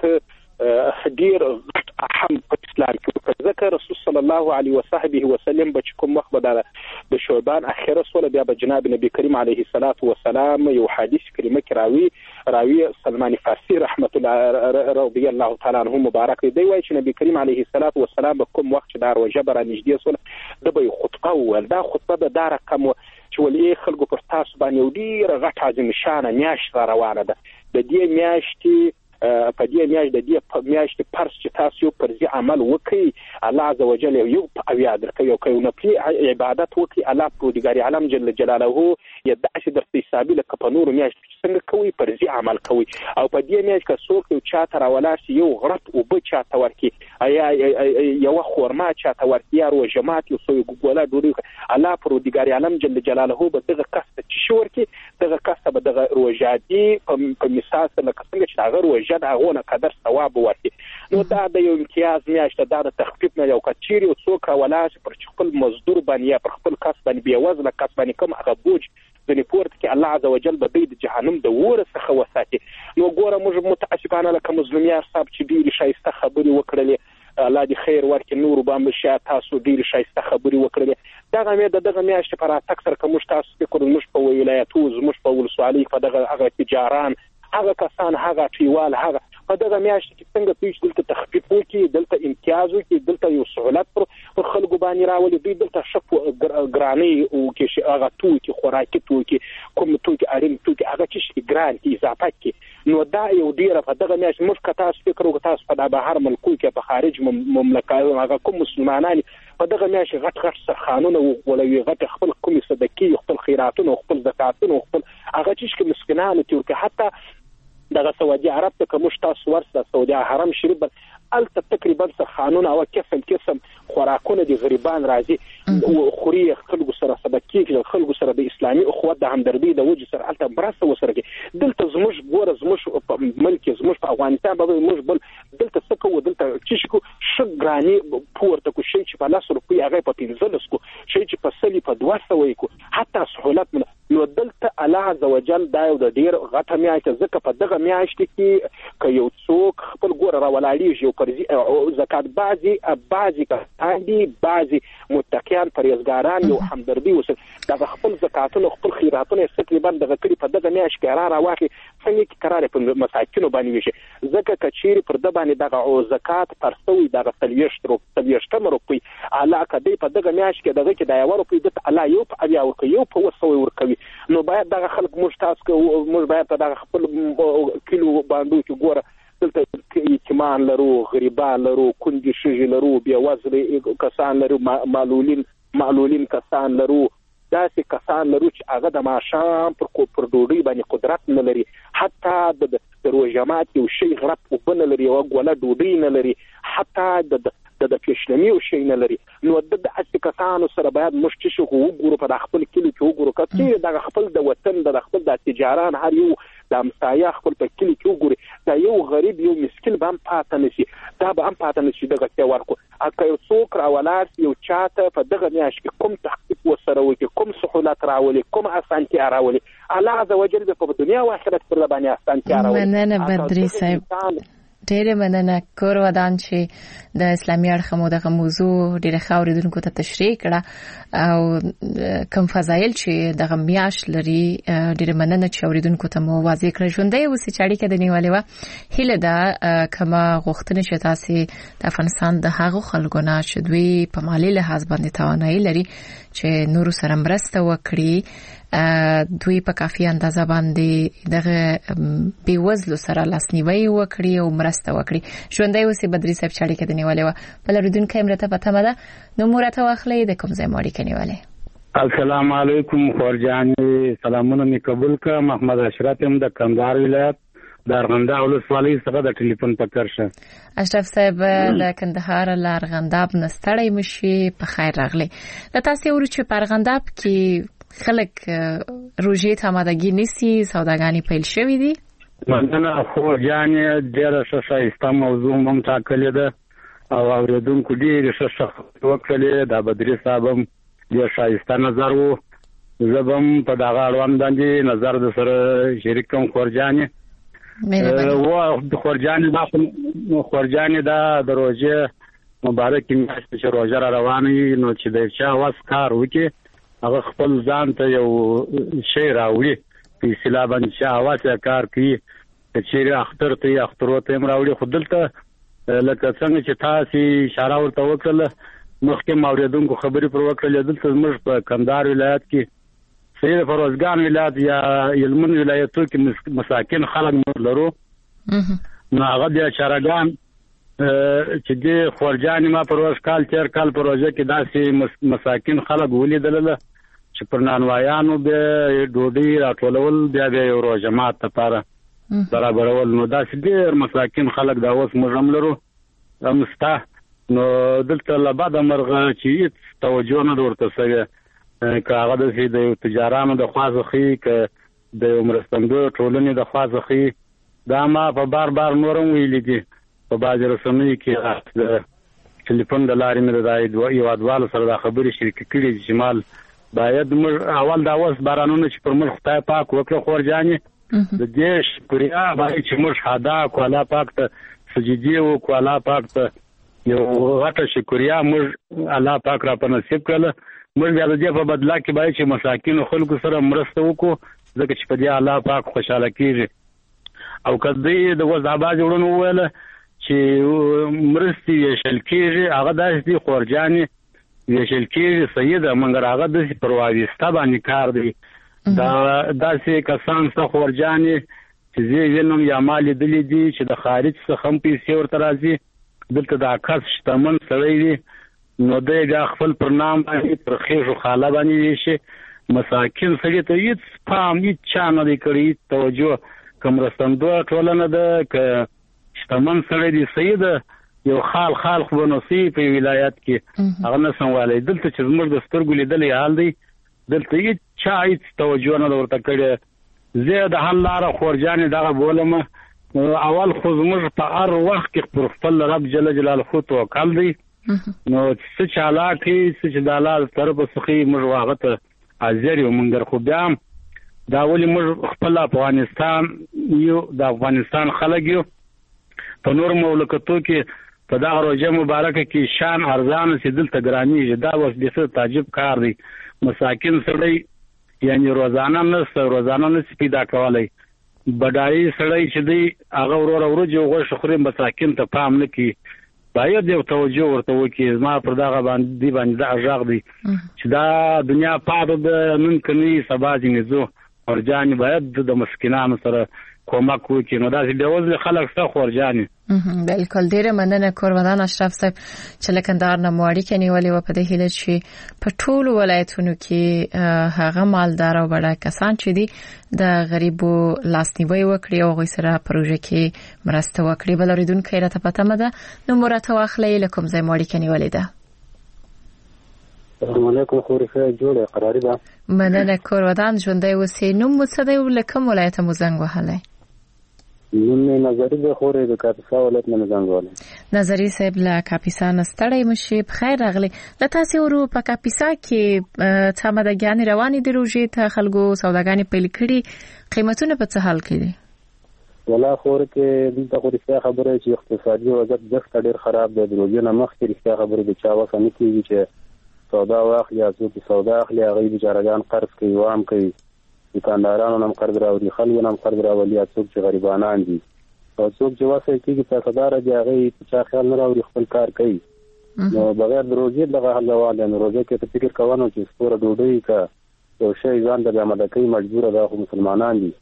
ډیر غټ اهم په اسلام کې ذکر رسول صلی الله علیه وسلم بچ کوم وخت به د شعبان اخره سول بیا به جناب نبی کریم علیه الصلاۃ والسلام یو حدیث کریمه کې راوی سلمان فارسی رحمت الله رضی الله تعالی عنہ مبارک دی وایي چې نبی کریم علیه الصلاۃ والسلام به کوم وخت دا روژه به را نږدې سول د به خطبه ول. دا خطبه به دا رقم چې ولې خلکو پر تاسو باندې ډیر غټ عظیم شانه میاشت را روانه ده. د دې میاشتې په دې میاشت پرس چې تاسو پرځي عمل وکړي الله عزوجل یو اویا درکوي او کوي نفلي عبادت وکړي الله پروردګار عالم جل جلاله یې داسې درته حسابي لکه په نورو میاشتو چې څنګه کوي پرځي عمل کوي. او په دې میاشت که څوک یو چاته راولاړ شي یو غرت اوبه چاته ورکړي یا یوه خورما چاته ورکړي یا روژه مات یو څو ګوله ډوډۍ الله پروردګار عالم جل جلاله به دغه کس ته چې ورکړي دغه کس ته به دغه روژادي په مثال سره لکه څنګه چې هغه روژه د هغونه قدر ثواب ورکړي. نو دا د یو امتیاز میاشت دا د تخفیف نه یو کچیر یو څوک راولاړ شي پر خپل مزدور باندې یا پر خپل کس باندې بې وزله کس باندې کوم هغه بوج ځنې پورته کې الله عزوجل به دوی د جهنم د اوره څخه وساتي. نو ګوره موږ متاسفانه لکه مظلوم یار صاحب چې ډېرې ښایسته خبرې وکړلې الله دې خیر ورکړي نورو به هم شاید تاسو ډېرې ښایسته خبرې وکړلې. دغه میاشتې په راتګ سره که موږ تاسو فکر زموږ په ولایتو زموږ په ولسوالۍ په دغه هغه تجاران هغه کسان هغه ټیوال هغه په دغه میاشت کې څنګه پیښ دلته تخفیف وکړي دلته امتیاز وکړي دلته یو سهولت پر خلکو باندې راولي دوی دلته شپ ګرانۍ وکړي هغه توکي خوراکي توکي کوم توکي اړین توکي هغه چې ګران کې اضافه کړي. نو دا یو ډیره په دغه میاشت موږ که تاسو فکر وکړو تاسو په بهر ملکو کې په خارج مملکت هغه کوم مسلمانان په دغه میاشت غټ سرخانونه ولوي غټ خپل کومې صدقې خپل خیراتونه خپل زکاتونه خپل هغه چې مسکینانو ته حتی دغه سعودي عرب ته کوم تاسو ورسره سعودي حرم شریف الته تقریبا سرخانونه او قسم خوراکونه دي غریبان راځي خوري خلکو سره صدقې خلکو سره د اسلامي اخوت د همدردۍ د وجه سره الته برسه وسره دلته زموږ ګوره زموږ ملک زموږ په افغانستان به موږ بل دلته سکو دلته چشکو شګرانی پورته کو شي چې په 100 روپۍ هغه په 15 کو شي چې په سلی په 200 کو حتی سہولت نو دلته الله عزوجل دا یو د ډیر غټه میاشت ځکه په دغه میاشت کې که یو څوک خپل ګوره راولاړیږي یو پرځي زکات بعضی کاندي بعضی متقیان پرهیزګاران یو همدردي وسل دغه خپل زکاتونه خپل خیراتونه تقریبا دغه کلی په دغه میاشت کې راوخي څنګه کې قرار په مساکینو باندې وشي ځکه کچيري پر د باندې دغه زکات پرسوي دغه 30 روپۍ علاقه دی په دغه میاشت کې دغه کې د 1 روپۍ د الله یو په بیا یو په وسوي ورکوي. نو باید دغه خلک موږ باید دغه خپل کیلو باندې کې ګوره دلته اعتماد یتیمان لرو، غریبان لرو، کونډې ښځې لرو، بېوزله کسان لرو، معلولین کسان لرو، داسې کسان لرو چې هغه د ماښام پر ډوډۍ باندې قدرت نه لري، حتی د روژه مات یو شی غرب اوبه نه لري، یوه ګوله ډوډۍ نه لري، حتی د پیشلمي یو شی نه لري. نو د داسې کسانو سره باید موږ چې شو وګورو، په خپل کلي کې وګورو، که چېرې دغه خپل د وطن د خپل د تجاران هر یو د همسایه خپل په کلي کې وګوري، دا یو غریب یو مسکین به هم پاته نه شي، دا به هم پاته نه شي دغه څه ورکړو. که یو څوک راولاړ شي یو چاته په دغه میاشت کې کوم تحقیق ورسره وکړي، کوم سهولت راولي، کوم اسانتیا راولي، الله عز وجل به په دنیا او آخرت پر باندې اسانتیا راولي. مننه بدري صاحب، ډېره مننه. کور ودان چې د اسلامي اړخ مو دغه موضوع ډېره ښه اورېدونکو ته تشریح کړه او کوم فضایل چې دغه میاشت لري، ډېره مننه چې اورېدونکو ته مو واضح کړه. ژوندۍ اوسئ چې اړیکه د نیولې وه. هیله ده کومه غوښتنه چې تاسې د افغانستان د هغو خلکو نه چې دوی په مالي لحاظ باندې توانایي لري چې نورو سره مرسته وکړي، دوی په کافي اندازه باندې دغه بیوزلو سره لاسنیوي وکړي او مرسته وکړي. ژوندۍ اوسئ بدري صاحب چې اړیکه د نیولې وه. بل اورېدونکی مرته په تمه ده، نو مو راته واخلئ د کوم ځای مو اړیکه نیولې. السلام علیکم خورجانې، سلامونه مې قبول کړه. محمد اشرف یم د کندهار ولایت د ارغنداب ولسوالۍ څخه د ټلیفون په کرشه. اشرف صاحب د کندهار له ارغنداب نه ستړی مشي، په خیر راغلی. د تاسې ورو چې په ارغنداب کې خلک روژې ته آمادګي نیسي، سوداګانې پیل شوې دي؟ مننه خورجانې، ډېره ښه ښایسته موضوع هم ټاکلې ده او اورېدونکو ډېرې ښه وکړلې. دا بدري صاحب هم ډېر ښایسته نظر و، زه به هم په دغه اړوند باندې نظر د سره شریک کړم خورجانې. خورجانې دا د روژې مبارکې میاشت چې روژه را روانه وي، نو چې د چا وس کار وکړي هغه خپل ځان ته یو شی راوړي، په اصطلاح باندې چې هوا ته کار کوي، که چېرې اختر ته یې اخترو ته هم راوړي. خو دلته لکه څنګه چې تاسې اشاره ورته وکړله، مخکې م اورېدونکو خبرې پر وکړلې، دلته زموږ په کندهار ولایت کې سید فروزګان ولایت یا هلمند ولایتو کې مساکن خلک موږ لرو. نو هغه بیا چارهګان چې دې خورجانې ما پروژ کال تیر کال پروژه کې داسې مساکین خلک ولیدله چې پر نانوایانو به ډوډۍ راټولول، بیا یو روژه مات لپاره برابرول. نو داسې ډېر مساکین خلک دا اوس موږ هم لرو همسته. نو دلته له بده مرغه چې هېڅ توجه نه ده ورته شوې، که هغه داسې د یو تجارانو د خوا څخه وي، که د یو مرستندویو ټولنې د خوا څخه وي. دا ما په بار نور هم ویلي دي په بعضې رسنیو کې، د ټلیفون د لارې مې د هیوادوالو سره دا خبرې شریکې کړي چې مال باید موږ اول دا اوس بارانونه چې پر موږ خدای پاک وکړه خورجانې، د دې شکریا باید چې موږ ادا کړو، الله پاک ته سجدې وکړو، الله پاک ته یو غټه شکریا موږ الله پاک را په نصیب کړله. موږ بیا د دې په بدله کې باید چې مساکینو خلکو سره مرسته وکړو، ځکه چې په دې الله پاک خوشحاله کېږي. او که دوی د اوس دا بعضې وړونو وویله چې مرستې ویشل کېږي، هغه داسې دي خورجانې ویشل کېږي صحیح ده، مګر هغه داسې پر وابسته باندې کار دی. دا داسې کسان شته خورجانې چې زه وینم یا ما لیدلي دي چې د خارج څخه هم پیسې ورته راځي، دلته دا کس شتمن سړی دی، نو دی بیا خپل پر نام باندې پر خېږو خاله باندې ویشي. مساکین سړي ته هېڅ پام هېڅ چا نه دی کړی، هېڅ توجه. که مرستندویه ټولنه ده، که شتمن سړی دی صحیح ده، یو خال خو به نو صحیح په ولایت کې هغه نه سموالی. دلته چې زموږ د سترګو لیدلی حال دی، دلته هېڅ چا هېڅ توجه نه ده ورته کړې. زه د حل لاره خورجانې دغه بولم، اول خو زموږ په هر وخت کې پر خپل رب جل جلاله توکل دی. نو څه چې الله کوي، څه چې د الله له طرفه څخه موږ هغه ته حاضر یو. مګر خو بیا هم دا ولې موږ خپل افغانستان یو، د افغانستان خلک یو، په نور مملکتو کې په دغه روژه مبارکه کې شان ارزانه چې دلته ګرانېږي، دا اوس د څه تعجب کار دی. مساکین سړی یعنی روزانه نشي پیدا کولی. بډایي سړی چې دی هغه وروره ورځې غوښه خوري، مساکین ته پام نه کوي. باید یو توجه ورته وکړي. زما پر دغه باندې دا غږ دی چې دا دنیا پاته ده، نن که نه وي سبا ځینې ځو. خورجانې باید د مسکینانو سره کومک وکړي. نو داسې بېوزله خلک شته خورجانې. بالکل ډیره مننه کورودان اشرف صاحب چې له کندهار نه مو اړیکه نیولې و. په دې هیله چې په ټولو ولایتونو کې هغه مالدار او بډای کسان چې دي د غریبو لاسنیوي وکړي او غوښ سره پروژه کې مرسته وکړي. بل اوریدونکو راته پته مده نو مرته واخلې لکم ځای مو اړیکه نیولې ده. السلام علیکم خورخه جوړه قراری ده. مننه کورودان ژوندۍ اوسې. نو مصدې ولکم ولایت مو زنګ وهلای. نن نظری د خورې د کاپیسا ولایت نه زنګ وهلای. نظری صاحب لا کاپیسا نستړی مشي بخیر راغلی. لته ورو په کاپیسا کې تامدګانی رواني د روزي ته خلکو سوداګانی پیل کړي. قیمتونه په څه حال کې دي؟ ولا خور کې د خوري خبره چې اقتصادي وضعیت ډېر خراب دی. د روزي نه مخکې رښتیا خبره د چا وسه نه کیږي چې سودا واخلي یا څوک سودا اخلي هغه بیچارهګان قرض کوي وام کوي. دکاندارانو هم قرض راوړي خلکو هم قرض راوړي یا څوک چې غریبانان دي او څوک چې واسه کېږي پیسادار دي هغه په چا خیال نه راوړي خپل کار کوي. نو بغیر د روزي دغه حل واله نو روزي کې ته فکر کوونو چې سپوره ډوډۍ کا یو شی ځان د آماده کوي مجبور ده خو مسلمانان دي.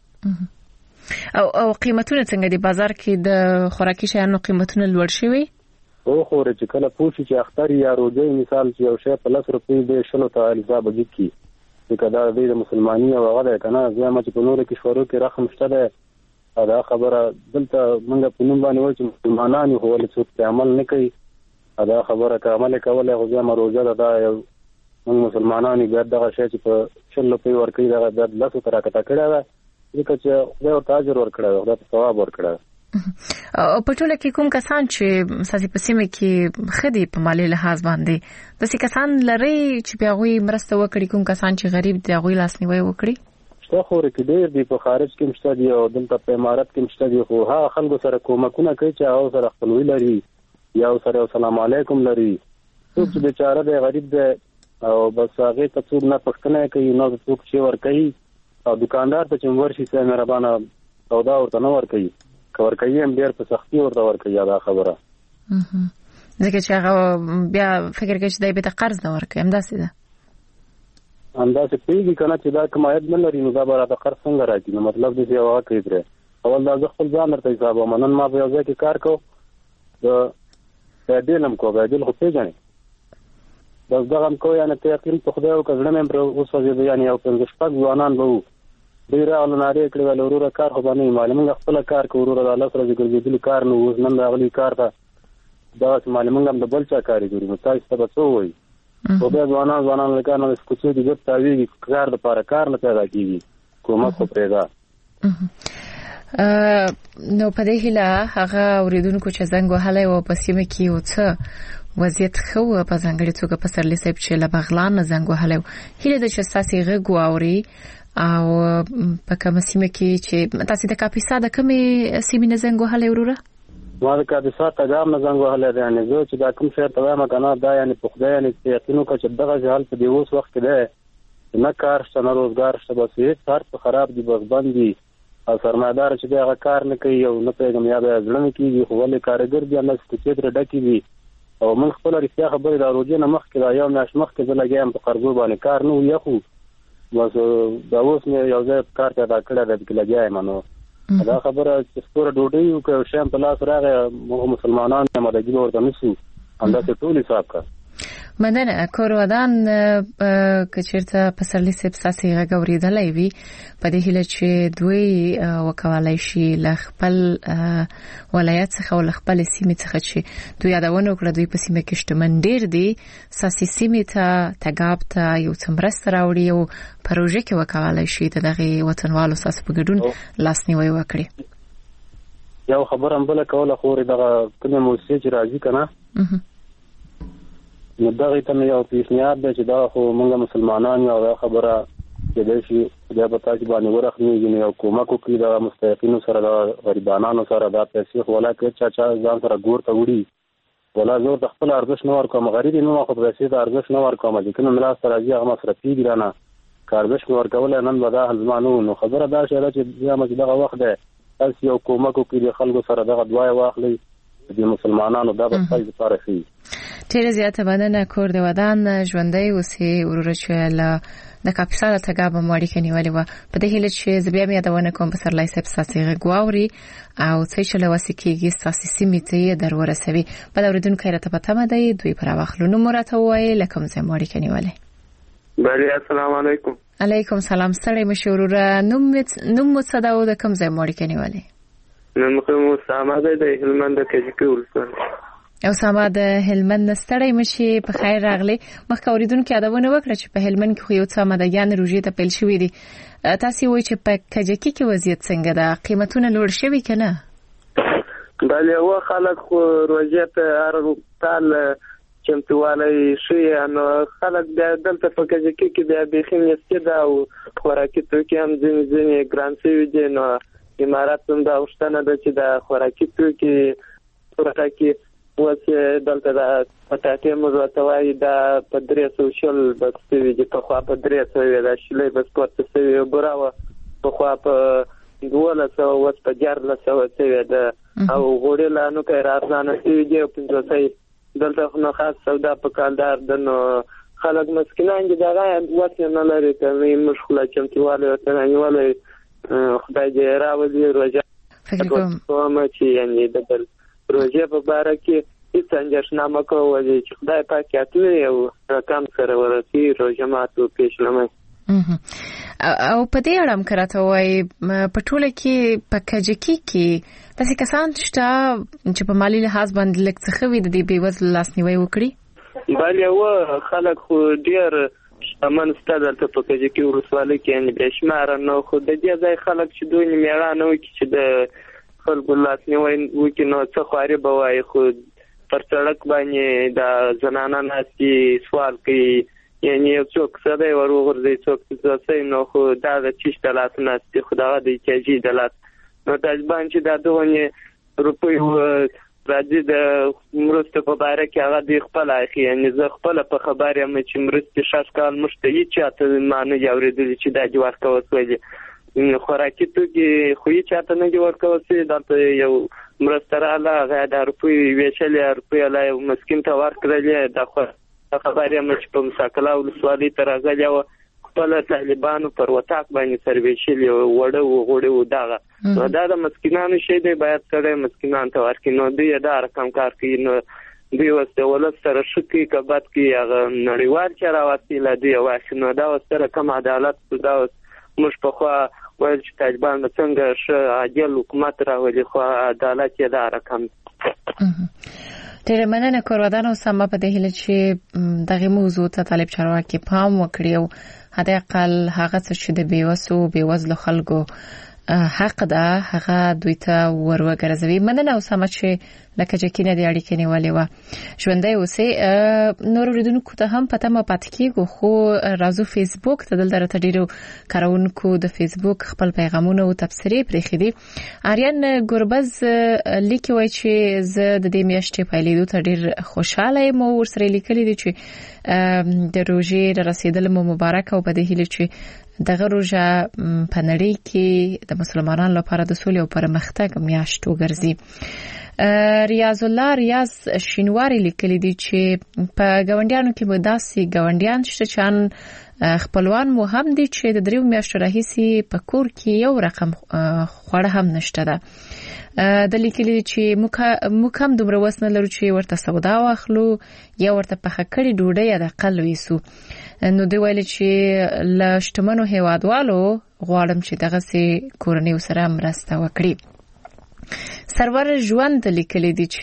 او قیمتونه څنګه دي بازار کې د خوراکي شیانو قیمتونه لوړ شوي؟ او خو چې کله پوښي چې اختر یا روزي مثال چې یو شی په 10 روپۍ به شلو ته حساب وکړي چې کدا د مسلمانۍ او هغه کنه زما چې په نور کې شورو کې رقم شته ده دا خبره دلته موږ په نوم باندې وایو چې مسلمانان هو له څوک عمل نه کوي. دا خبره کامل کوله خو زما روزه ده یو مسلمانان بیا دغه شی چې په شلو په ورکړي دا د لاسو تر کټه کړه ده ځکه چې خدای او تاجر ورکړه خدای ته ثواب ورکړه. او په ټوله کې کوم کسان چې ساسي په سیمه کې خدي په مالی لحاظ باندې د څه کسان لري چې په غوي مرسته وکړي کوم کسان چې غریب دي غوي لاسنیوي وکړي؟ شته خو کې ډېر دي په خارج کې مشته دي او دلته په امارات کې مشته دي خو ها خلکو سره کومکونه کوي چې او سره خپلوي لري یا سره السلام علیکم لري. څوک چې بیچاره دی غریب دی او بس هغه ته څوک نه پښتنه کوي نو څوک چې ور کوي او دکاندار ته چې ورشي سره مهربانه سودا ورته نه ور کوي کور کوي هم ډیر په سختي ورته ور کوي دا خبره. ځکه چې هغه بیا فکر کوي چې دای به قرض نه ور کوي همداسې ده. همداسې پیږي کنه چې دا کمایت نه لري نو دا به راته قرض څنګه راځي. نو مطلب دې یو واقع دی اول دا خپل ځان درته حساب ومنن ما په یو ځای کې کار کو د دلم کو به دل خو پیژنې بس دا هم کو یعنی ته یقین په خدای او کزړه مې پر اوس وځي یعنی او څنګه شپږ ځوانان وو ډیر اولناري کړي ول وروره کار خو باندې معلومه خپل کار کو وروره الله سره ګرځېدل کار نو اوس نن راغلي کار ته دا معلومه هم د بل چا کاری کوي نو تاسو ته څه وایي او بیا ځوانان لکه نو سکوچې دي ګټه وی کار د لپاره کار نه پیدا کیږي کومه خو پیدا. نو په دې هله هغه اوریدونکو چې زنګ وهلای او په سیمه کې او څه وضعیت خو په ځنګړي توګه په سرلی صاحب چې له بغلان نه زنګ وهلای هله د شستاسي غږ واوري او په کومه سیمه کې چې تاسو د کاپیسا د کومې سیمې نه زنګ وهلای وروره؟ ما د کاپیسا تګام نه زنګ وهلای یعنی زه چې دا کوم شهر ته وایم کنه دا یعنی په خدای یعنی یقینو که چې دغه ځل په دیوس وخت کې ده نه کار شته نه روزګار شته بس هیڅ کار خراب دي بس باندې او سرمایدار چې هغه کار نه کوي او نه پیغام یا به ځلنه کیږي خو ولې کارګر دي الله ستې تر ډکی دي او من خپل رښتیا خبره دا روزي نه مخ کې دا یو ناش مخ کې لګیم په قرضو باندې کار نه وي خو بس دا اوس نه یو ځای کار ته دا کړه د کې لګیایم نو دا خبره چې سپور ډوډۍ او که شام په لاس راغی موږ مسلمانان نه مدګي ورته نشو همدا ټول حساب کا. مننه کورودان کچیرته په سرلی سپ ساسي غوړېدلای وي په دې هله چې دوی وکوالای شي ل خپل ولایت څخه ول خپل سیمه څخه چې دوی یادونه کړې دوی په سیمه کې شتمن ډیر دي ساسي سیمه ته تګاب ته یو څمرست راوړي او پروژه کې وکوالای شي دغه وطنوالو ساس په ګډون لاسنیوي وکړي. یو خبر هم بل کوله خوري دغه کومه موسسه چې راځي کنه نو دغه ته یو پیښنیاد دی چې دا خو موږ مسلمانان یو خبره چې د شي د پاتې باندې ورخنیږي یو کومک کوي د مستحقینو سره د غریبانو سره د پیسې ولا کې چا ځان سره ګور ته وړي ولا زور د خپل ارزښت نور کوم غریب نو خو پیسې د ارزښت نور کوم چې کنه ملاس سره راځي هغه مصرفي دي نه کاربش نور کول نن ودا حزمانو نو خبره دا شوه چې یا مې دغه وخت ده تاسو یو کومک کوي خلکو سره دغه دعای واخلي د مسلمانانو د بچای لپاره شي. ډېر زیاته مننه کور د ودان ژوندۍ اوسې ورور چې له د کاپیسا له تګاب مړی کنيولې و په دې هله چې زبیا مې یادونه کوم په سر لایسپ ساسي غواوري او څه چې لواسي کېږي ساسي سیمته در ورسوي په اوریدونکو راته پته مده دوی پر واخلو نو مرته وای لکم زه مړی کنيولې بله السلام علیکم علیکم سلام ستړی مشوره نوم مصداو د کوم ځای مړی کنيولې نن کوم ساماده د هلمند کې ولسوالۍ او سما د هلمند ستړی مشي په خیر راغلی مخکې اوریدونکو یادونه وکړه چې په هلمند کې خو یو څه مدګان روجي ته پیل شوې دي تاسو وایئ چې په کجکی کې وضعیت څنګه ده قیمتونه لوړ شوي کنه بله و خلک خو روجي ته هر کال چمتوالی شي نو خلک دلته په کجکی کې د بخیم استدا او خوراکي توکي هم ځینې ګرانسي دي نو امارات هم دا وشتنه ده چې د خوراکي توکي ورته وسه دلته د پټاټې مزوتوي د پدریسو شل بسوي د په خوا پدریسو د شلې بس کوته سوي براوه په خوا په 1200 وس په 1400 سوي د او غوړې لانو کې راځنه سوي دی په ځای دلته نو خاص سودا په کالدار د نو خلک مسکینان دي دغه واسه نه لري ته مشغوله چمتواله ته نیولې خدای دې راوړي روزه فکر کوم چې یعنی د بل روزه په باره کې هیڅ اندېښنه مه کوئ چې خدای پاک یې او رقم سره ورسي روزه ماتو پیښلمه او په دې اړه مکرته وای په ټوله کې په کجکی کې تاسو کسان چې په مالی لحاظ باندې لکه څه وي د دې بیوزل لاسنیوي وکړي بله و خلک خو ډیر شتمن ستدل ته په کجکی ورسواله کې ان بشمار نو خو د دې ځای خلک چې دوی میړانه وکړي چې د خلکو لاسنیوي وکړي نو څه خواري بوای خو پر سړک باندې د زنانه ناسي سوال کوي یعنی څوک سره ورغورځي څوک څه نو خو دا د چشت لاسنه چې خدای دې کېږي د لاس نو د ځبان چې د دوه روپۍ راځي د مرسته په باره کې هغه د خپل اخی یعنی زه خپل په خبره مې چې مرسته شاش کال مشته چاته معنی یوریدل چې د جوار کوي خوراکي توګه خو یې چاته نه جوړ کوي دلته یو مرستراله غا د روپۍ ویشلې روپۍ لا مسکین ته ورکړلې د خبره مې په مساکلا ولسوالۍ ته راغلی و خپل طالبانو پر وټاک باندې سرویشلې وړو دغه نو دا د مسکینانو شی دی باید سره مسکینان ته ورکړي نو دوی دا رقم کار کوي نو دوی وسته ولس سره شکی کبات کې هغه نړیوال چې راوستي لا دی واښ نو دا سره کوم عدالت دا مش په خوا وایي چې طالبان څنګه ش عادل حکومت راولي خو عدالت یې دا رقم ډېر مننه کورودان او سم په دې هله چې دغه موضوع ته طالب چارواکي پام وکړي او هدا اقل هغه څه د بیوزلو خلکو حق ده هغه دوی ته وروګرځوي مننه او سم چې لکه جکینه دی اړیکې نیولې و ژوندۍ اوسې نور ورودونکو ته هم پته ما پات کیږي خو رازو فیسبوک ته دلته راته ډیرو کارونکو د فیسبوک خپل پیغامونه او تبصرې پرېخي دي آریان ګوربز لیکي وای چې زه د دې میاشتې پیلېدو ته ډیر خوشاله یم او ورسره لیکلي دي چې د روزې رسیدل مو مبارک او په دې هیله چې دغه روزه په نړۍ کې د مسلمانانو لپاره د سولې او پرمختګ میاشت وګرځي ریاض الله ریاض شینواری لیکلی دی چې په گاونډیانو کې مداسي گاونډیان چې خپلوان مو هم دي چې د دریو میاشتو راهیسي په کور کې یو رقم خوړه هم نشته ده د لیکلی چې موږ هم دومره وسنه لرو چې ورته سودا واخلو یا ورته پخه کړي ډوډۍ د اقل ویسو نو دی ویل چې له شتمنو هیوادوالو غواړم چې دغه سي کورنۍ سره مرسته وکړي سرور ژوند لیکلی دی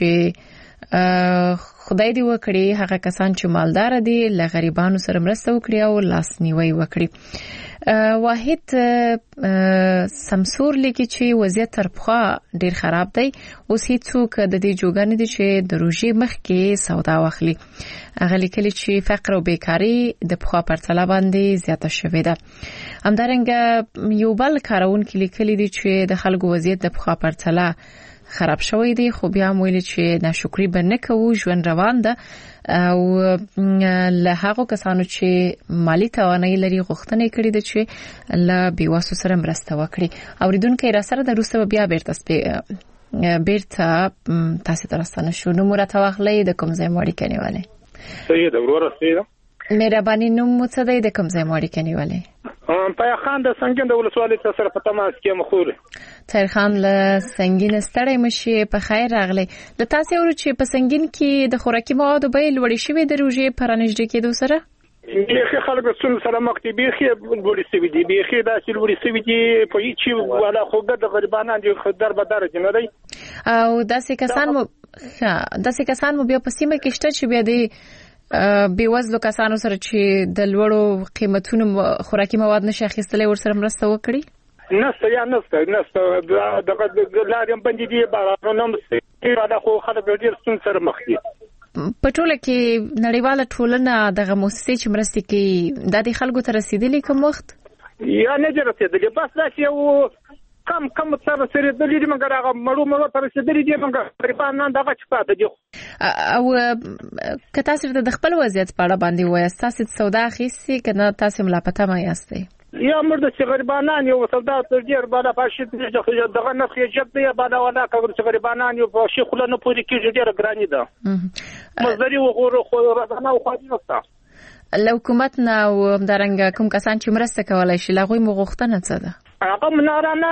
چې خدای دې وکړي هغه کسان چې مالدار دي له غریبانو سره مرسته وکړي او لاسنیوي وکړي واحد سمسور لیکي چې وضعیت ترخوا ډیر خراب دی اوس هیڅوک د دې جوګان دي چې د روزي مخ کې سودا واخلي هغه لیکلي چې فقر او بیکاری د پخوا پرتله باندې زیاته شوې ده همدارنګه یو بل کارون کې لیکلي دي چې د خلکو وضعیت د پخوا پرتله خراب شوی دی خو بیا مویل چې ناشکری به نه کوو ژوند روان ده او له هغه کسانو چې مالی توانایي لري غوښتنه کړې ده چې له بیواسو سره مرسته وکړي اوریدونکو را سره د روسه بیا بیرته تاسو ترستانه شو نو مرته واخلې د کوم ځای مړی کنيواله سید اورور سید مهرباني نوم مو څه دی د کوم ځای مو اړیکه نیولې؟ پایا خان د سنگین د ولسوالۍ سره په تماس کې مخور. طاهر خان له سنگین ستړی مشي په خیر راغلی. د تاسو ورو چې په سنگین کې د خوراکي موادو بیه لوړې شوې د روزې پرانژدې کېدو سره بیخي خلک څون سره مخکې بیخي لوړې شوې دي، بیخي دا چې لوړې شوې دي په هیڅ ولا خوګه د غریبانو دي خدای بدر دي نه دی. او داسې کسان مو بیا په سیمه کې شته چې بیا د بیوزلو کسانو سره چې د لوړو قیمتونو خوراکي مواد نشي اخیستلای ورسره مرسته وکړي؟ نسته دغه لاریم باندې دی بارانو نمسته دا خو خلک ډیر ستون سره مخ دي. په ټوله کې نړیواله ټولنه دغه موسسې چې مرستې کوي د خلکو ته رسیدلې کوم وخت یا نه رسیدلې؟ بس دا چې یو کم څه رسیدلې دي مګر هغه مړو ته رسیدلې دي مګر غریبان نه دغه چې پاتې دي. او که تاسو د خپل وضعیت په اړه باندې وایي تاسو سودا اخیستي کنه تاسو ملاپته ما یاستئ؟ یا مرد چې غریبانان یو سودا تر ډیر بالا پاشید دغه نه خېجب دی بالا ولا کوم چې غریبانان یو په شي خلنو پوری کې ډیر ګرانی ده. مزدوري وغوړو خو راځنه خو دي نوستا له حکومت نه او همدارنګه کوم کسان چې مرسته کولای شي لغوی مغوښتنه څه ده؟ هغه نارامه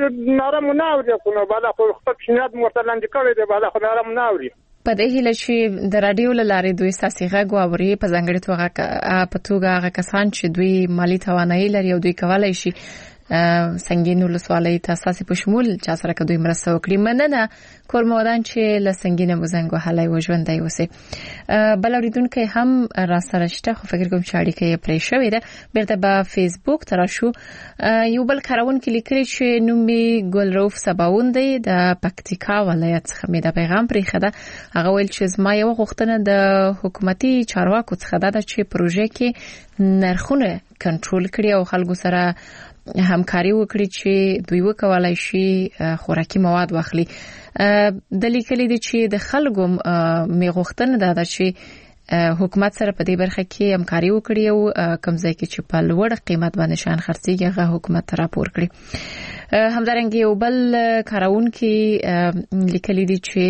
کوم بالا خو خپل شنیاد مرتلند کوي دی بالا خو نارامه ناوري. په دې هیله چې د رادیو لارې دوی ساسي غږ واوري په ځانګړي توګه هغه کسان چې دوی مالی توانایي لري او دوی کولای شي سنگین ولسوالۍ ته اساسي په شمول چا سره دوی مرسته وکړي. مننه کورمودان چې له سنگینه مزنګ وهلای و ژوندای وسه. بل اوریدونکو هم را سره شته خو فکر کوم چې اړیکه یې پرې شوې ده. بیرته په فیسبوک تراشو یو بل کارون کې لیکلي چې نومي ګلروف سباوند دی د پکتیکا ولایت څخه مې د پیغام پرې خده. هغه ویل چې زما یو غوښتنه د حکومتي چارواکو څخه ده چې پروژې کې نرخونه کنټرول کړي او خلکو سره همکاري وکړي چې دوی وکولای شي خوراکي مواد واخلي. د لیکلي دي چې د خلکو میغوښتنه ده چې حکومت سره په دې برخه کې همکاري وکړي او کمزای کې چې په لوړ قیمت باندې شان خرڅيږي هغه حکومت راپور کړي. همدارنګه یو بل کارون کې لیکلي دي چې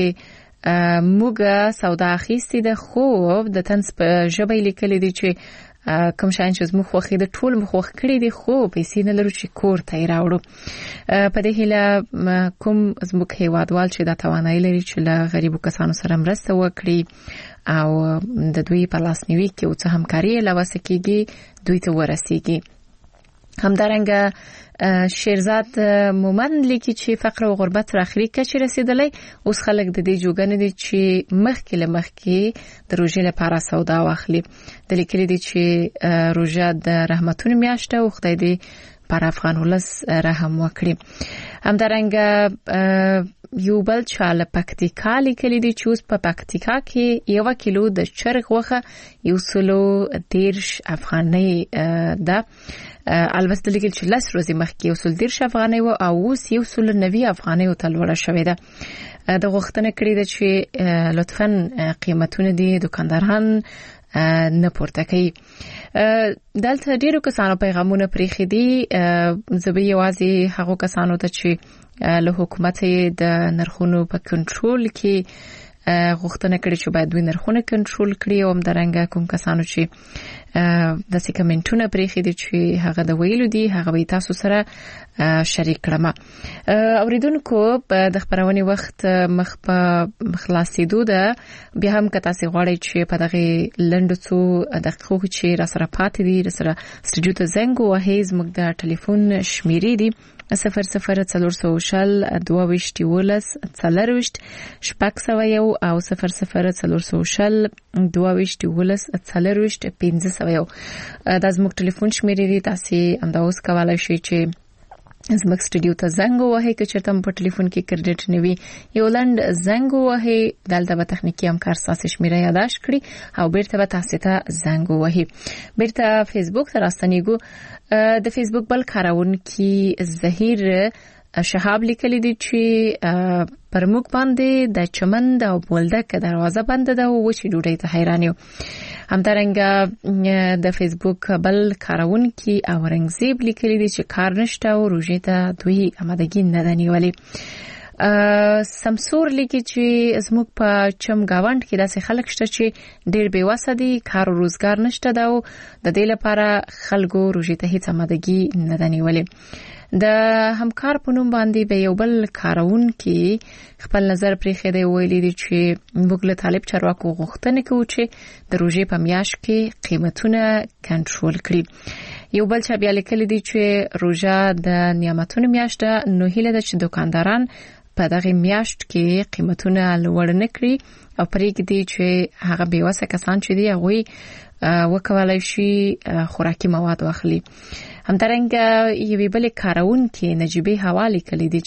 موږ سودا اخیستې ده خو د تنس په ژبه لیکلي دي چې کوم شان چې زموږ خوخي د ټول مخوخ کړی دي خو پیسې نه لرو چې کور ته راوړو. په دې هیله کوم زموږ هیوادوال چې د توانایي لري چې له غریبو کسانو سره مرسته وکړي او د دوی په لاس نیوي کې او څه همکاري لواسه کیږي دوی ته ورسیږي. همدارنګه شیرزاد مومن لیکي چې فقر او غربت تر اخري کچې رسیدلې اوس خلک د دې جوګنې دي چې مخکې د روزې لپاره سودا واخلي. د لیکلي دي چې روزه د رحمتونو میاشته او خدای دې پر افغان ولس رحم وکړي. همدارنګه یو بل چاله پکتیکا لیکلي دي چې اوس په پکتیکا کې 1 کیلو د چرګ غوښه 113 افغانۍ ده. البته لیکل چې لاس روزي مخکې 113 افغانۍ او اوس 190 افغانۍ او تلوړه شوې ده. د غوښتنه کړې ده چې لطفاً قیمتونه دي دکانداران نه پورته کوي. دلته ډیرو کسانو پیغامونه پریخي دي. زبې یوازې هغه کسانو ته چې له حکومت د نرخونو په کنټرول کې غوښتنه کړې چې باید دوی نرخونه کنټرول کړي او همدارنګه کوم کسانو چې د کمنټونه پریخي دي چې هغه د ویلو دي هغه به تاسو سره شریک کړم. اوریدونکو د خبرونې وخت مخ په خلاصېدو ده. بیا هم که تاسو غواړئ چې په دغه لنډو څو دقیقو چې را سره پاتې دي را سره سټوډیو ته زنګ وهئ زموږ د ټلیفون شمیرې دي 0040 22 40 شپږ او 0040 22 40 500. دا زموږ ټلیفون شمیرې دي. تاسو همداوس کولای شئ چې زموږ سټوډیو ته زنګ ووهئ که چېرته په ټلیفون کې کریډټ نه وي یو لنډ زنګ ووهئ. دلته به تخنیکی همکار تاسو شمیره یاداش کړي او بیرته به تاسو ته زنګ ووهئ. بیرته فیسبوک ته راستنیږو. د فیسبوک بل کارونکي زهیر شهاب لیکلی دی چې پر موږ باندې د چمن او بولدک دروازه بند ده او چې ډوډۍ ته حیران یو. همدارنګه د فیسبوک بل کارونکي اورنګزیب لیکلی دی چې کار نشته او روزې ته دوی آمادګي نه ده نیولې. سمسور لیکي چې زموږ په چم گاوند کې داسې خلک شته چې ډېر بیوسه دي، کار او روزګار نشته دا او د دې لپاره خلکو روزي ته هیڅ آمادګي نه ده نیولې. د همکار په نوم باندې به یو بل کارون کې خپل نظر پرې خېده ویلي دي چې موږ له طالب چارواکو غوښتنه کوو چې د روزي په میاشت کې قیمتونه کنټرول کړي. یو بل چا بیا لیکلي دي چې روزه د نعمتونو میاشت ده، نو هیله ده چې دکانداران په دغه میاشت کې قیمتونه لوړ نه کړي او پرېږدي چې هغه بیوسه کسان چې دي هغه وکولای شي خوراکي مواد واخلي. همدارنګه یوې بلې کارون کې نجيبه حواله کړي دي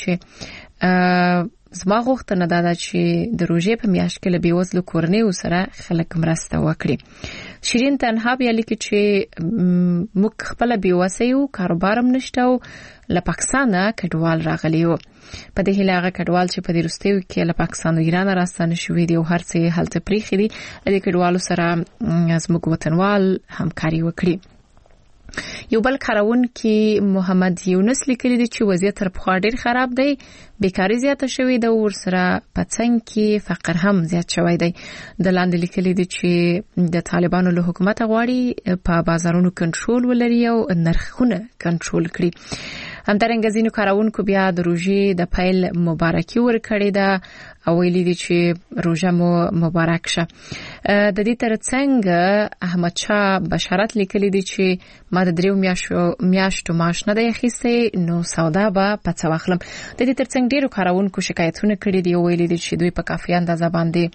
چې زما غوښتنه ده چې د روزې په میاشت کې له بیوزلو کورنیو سره خلک مرسته وکړي. شیرین تنها بیا لیکي چې موږ خپل بیوسه یو، کاروبارم نشته او له پاکستانه کډوال راغلی وو. په دې هیله هغه کډوال چې په دې وروستیو کې له پاکستان او ایران راستانه شوي دي او هر څه هلته پریخي دي، د کډوالو سره زموږ وطنوال همکاري وکړي. یو بل کارون کې محمد یونس لیکلی دی چې وضعیت تر پخوا ډیر خراب دی، بیکاری زیاته شوې ده او ورسره پڅنګ کې فقر هم زیات شوی دی. د لاندې لیکلی دی چې د طالبانو له حکومت غواړي په بازارونو کنټرول ولري او نرخونه کنټرول کړي. همدارنګه ځینو کارونکو بیا د روزي د پیل مبارکي ورکړې ده او ویلي دي چې روزه مو مبارک شه. د دې ترڅنګ احمد شاه بشارت لیکلی دی چې ما د 3 میاشتو معاش نه دی اخیستی، نو سودا به پڅ واخلم. د دې ترڅنګ ډیرو کارونکو شکایتونه کړي دي او ویلي دي چې دوی په کافي اندازه باندې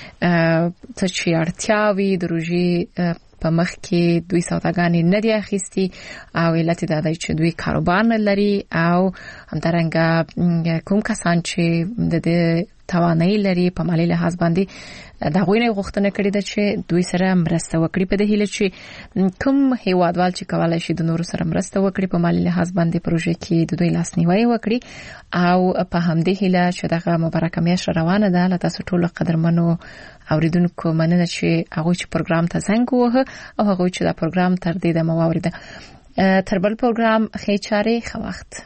څه چې اړتیا وي د روزي په مخ کې دوی سوداګانې نه دی اخیستي او علت دا دی چې دوی کاروبار نه لري او همدارنګه کوم کسان چې د توانایي لري په مالي لحاظ باندې دا غوښنه غوښتنه کړې ده چې دوی سره مرسته وکړي. په دې هیله چې کوم هیوادوال چې کولای شي د نورو سره مرسته وکړي په مالي لحاظ باندې پروژه کې د دوی لاسنیوي وکړي او په همدې هیله چې دغه مبارکه میاشت روانه ده. له تاسو ټولو قدرمنو اوریدونکو مننه چې هغه چې پروګرام ته زنګ ووهه او هغه چې دا پروګرام تر دې د مواورده تر بل پروګرام خې چاري خو وخت.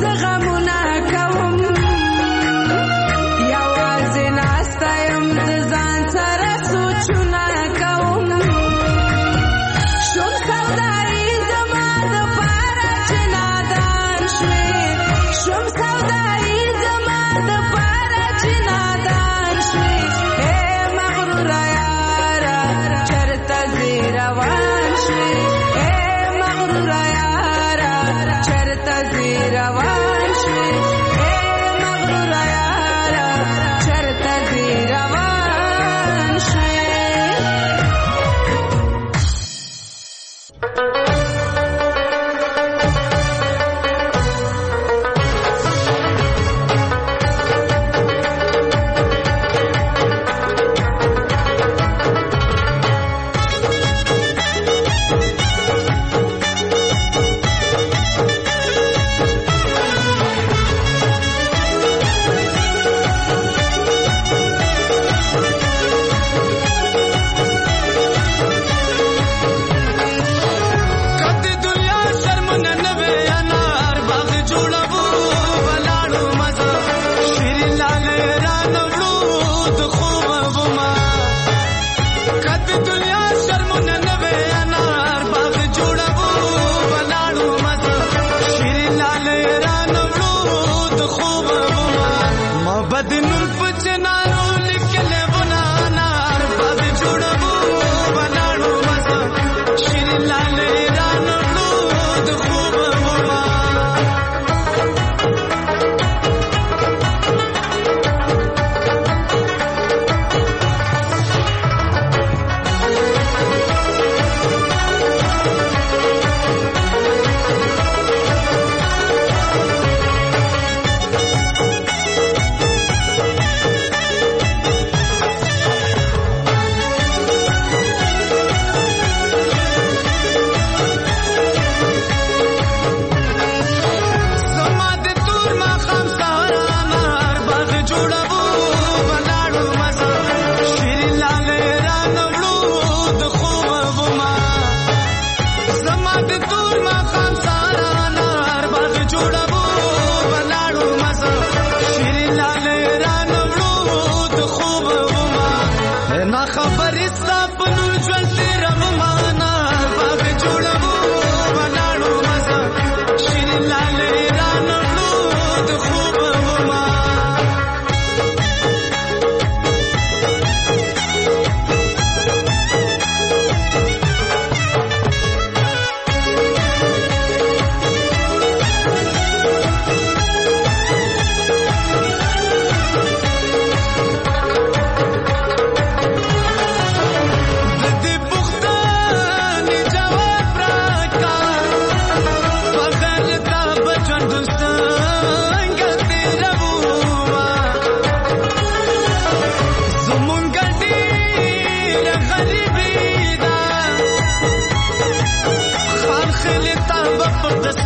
خلطة بفرد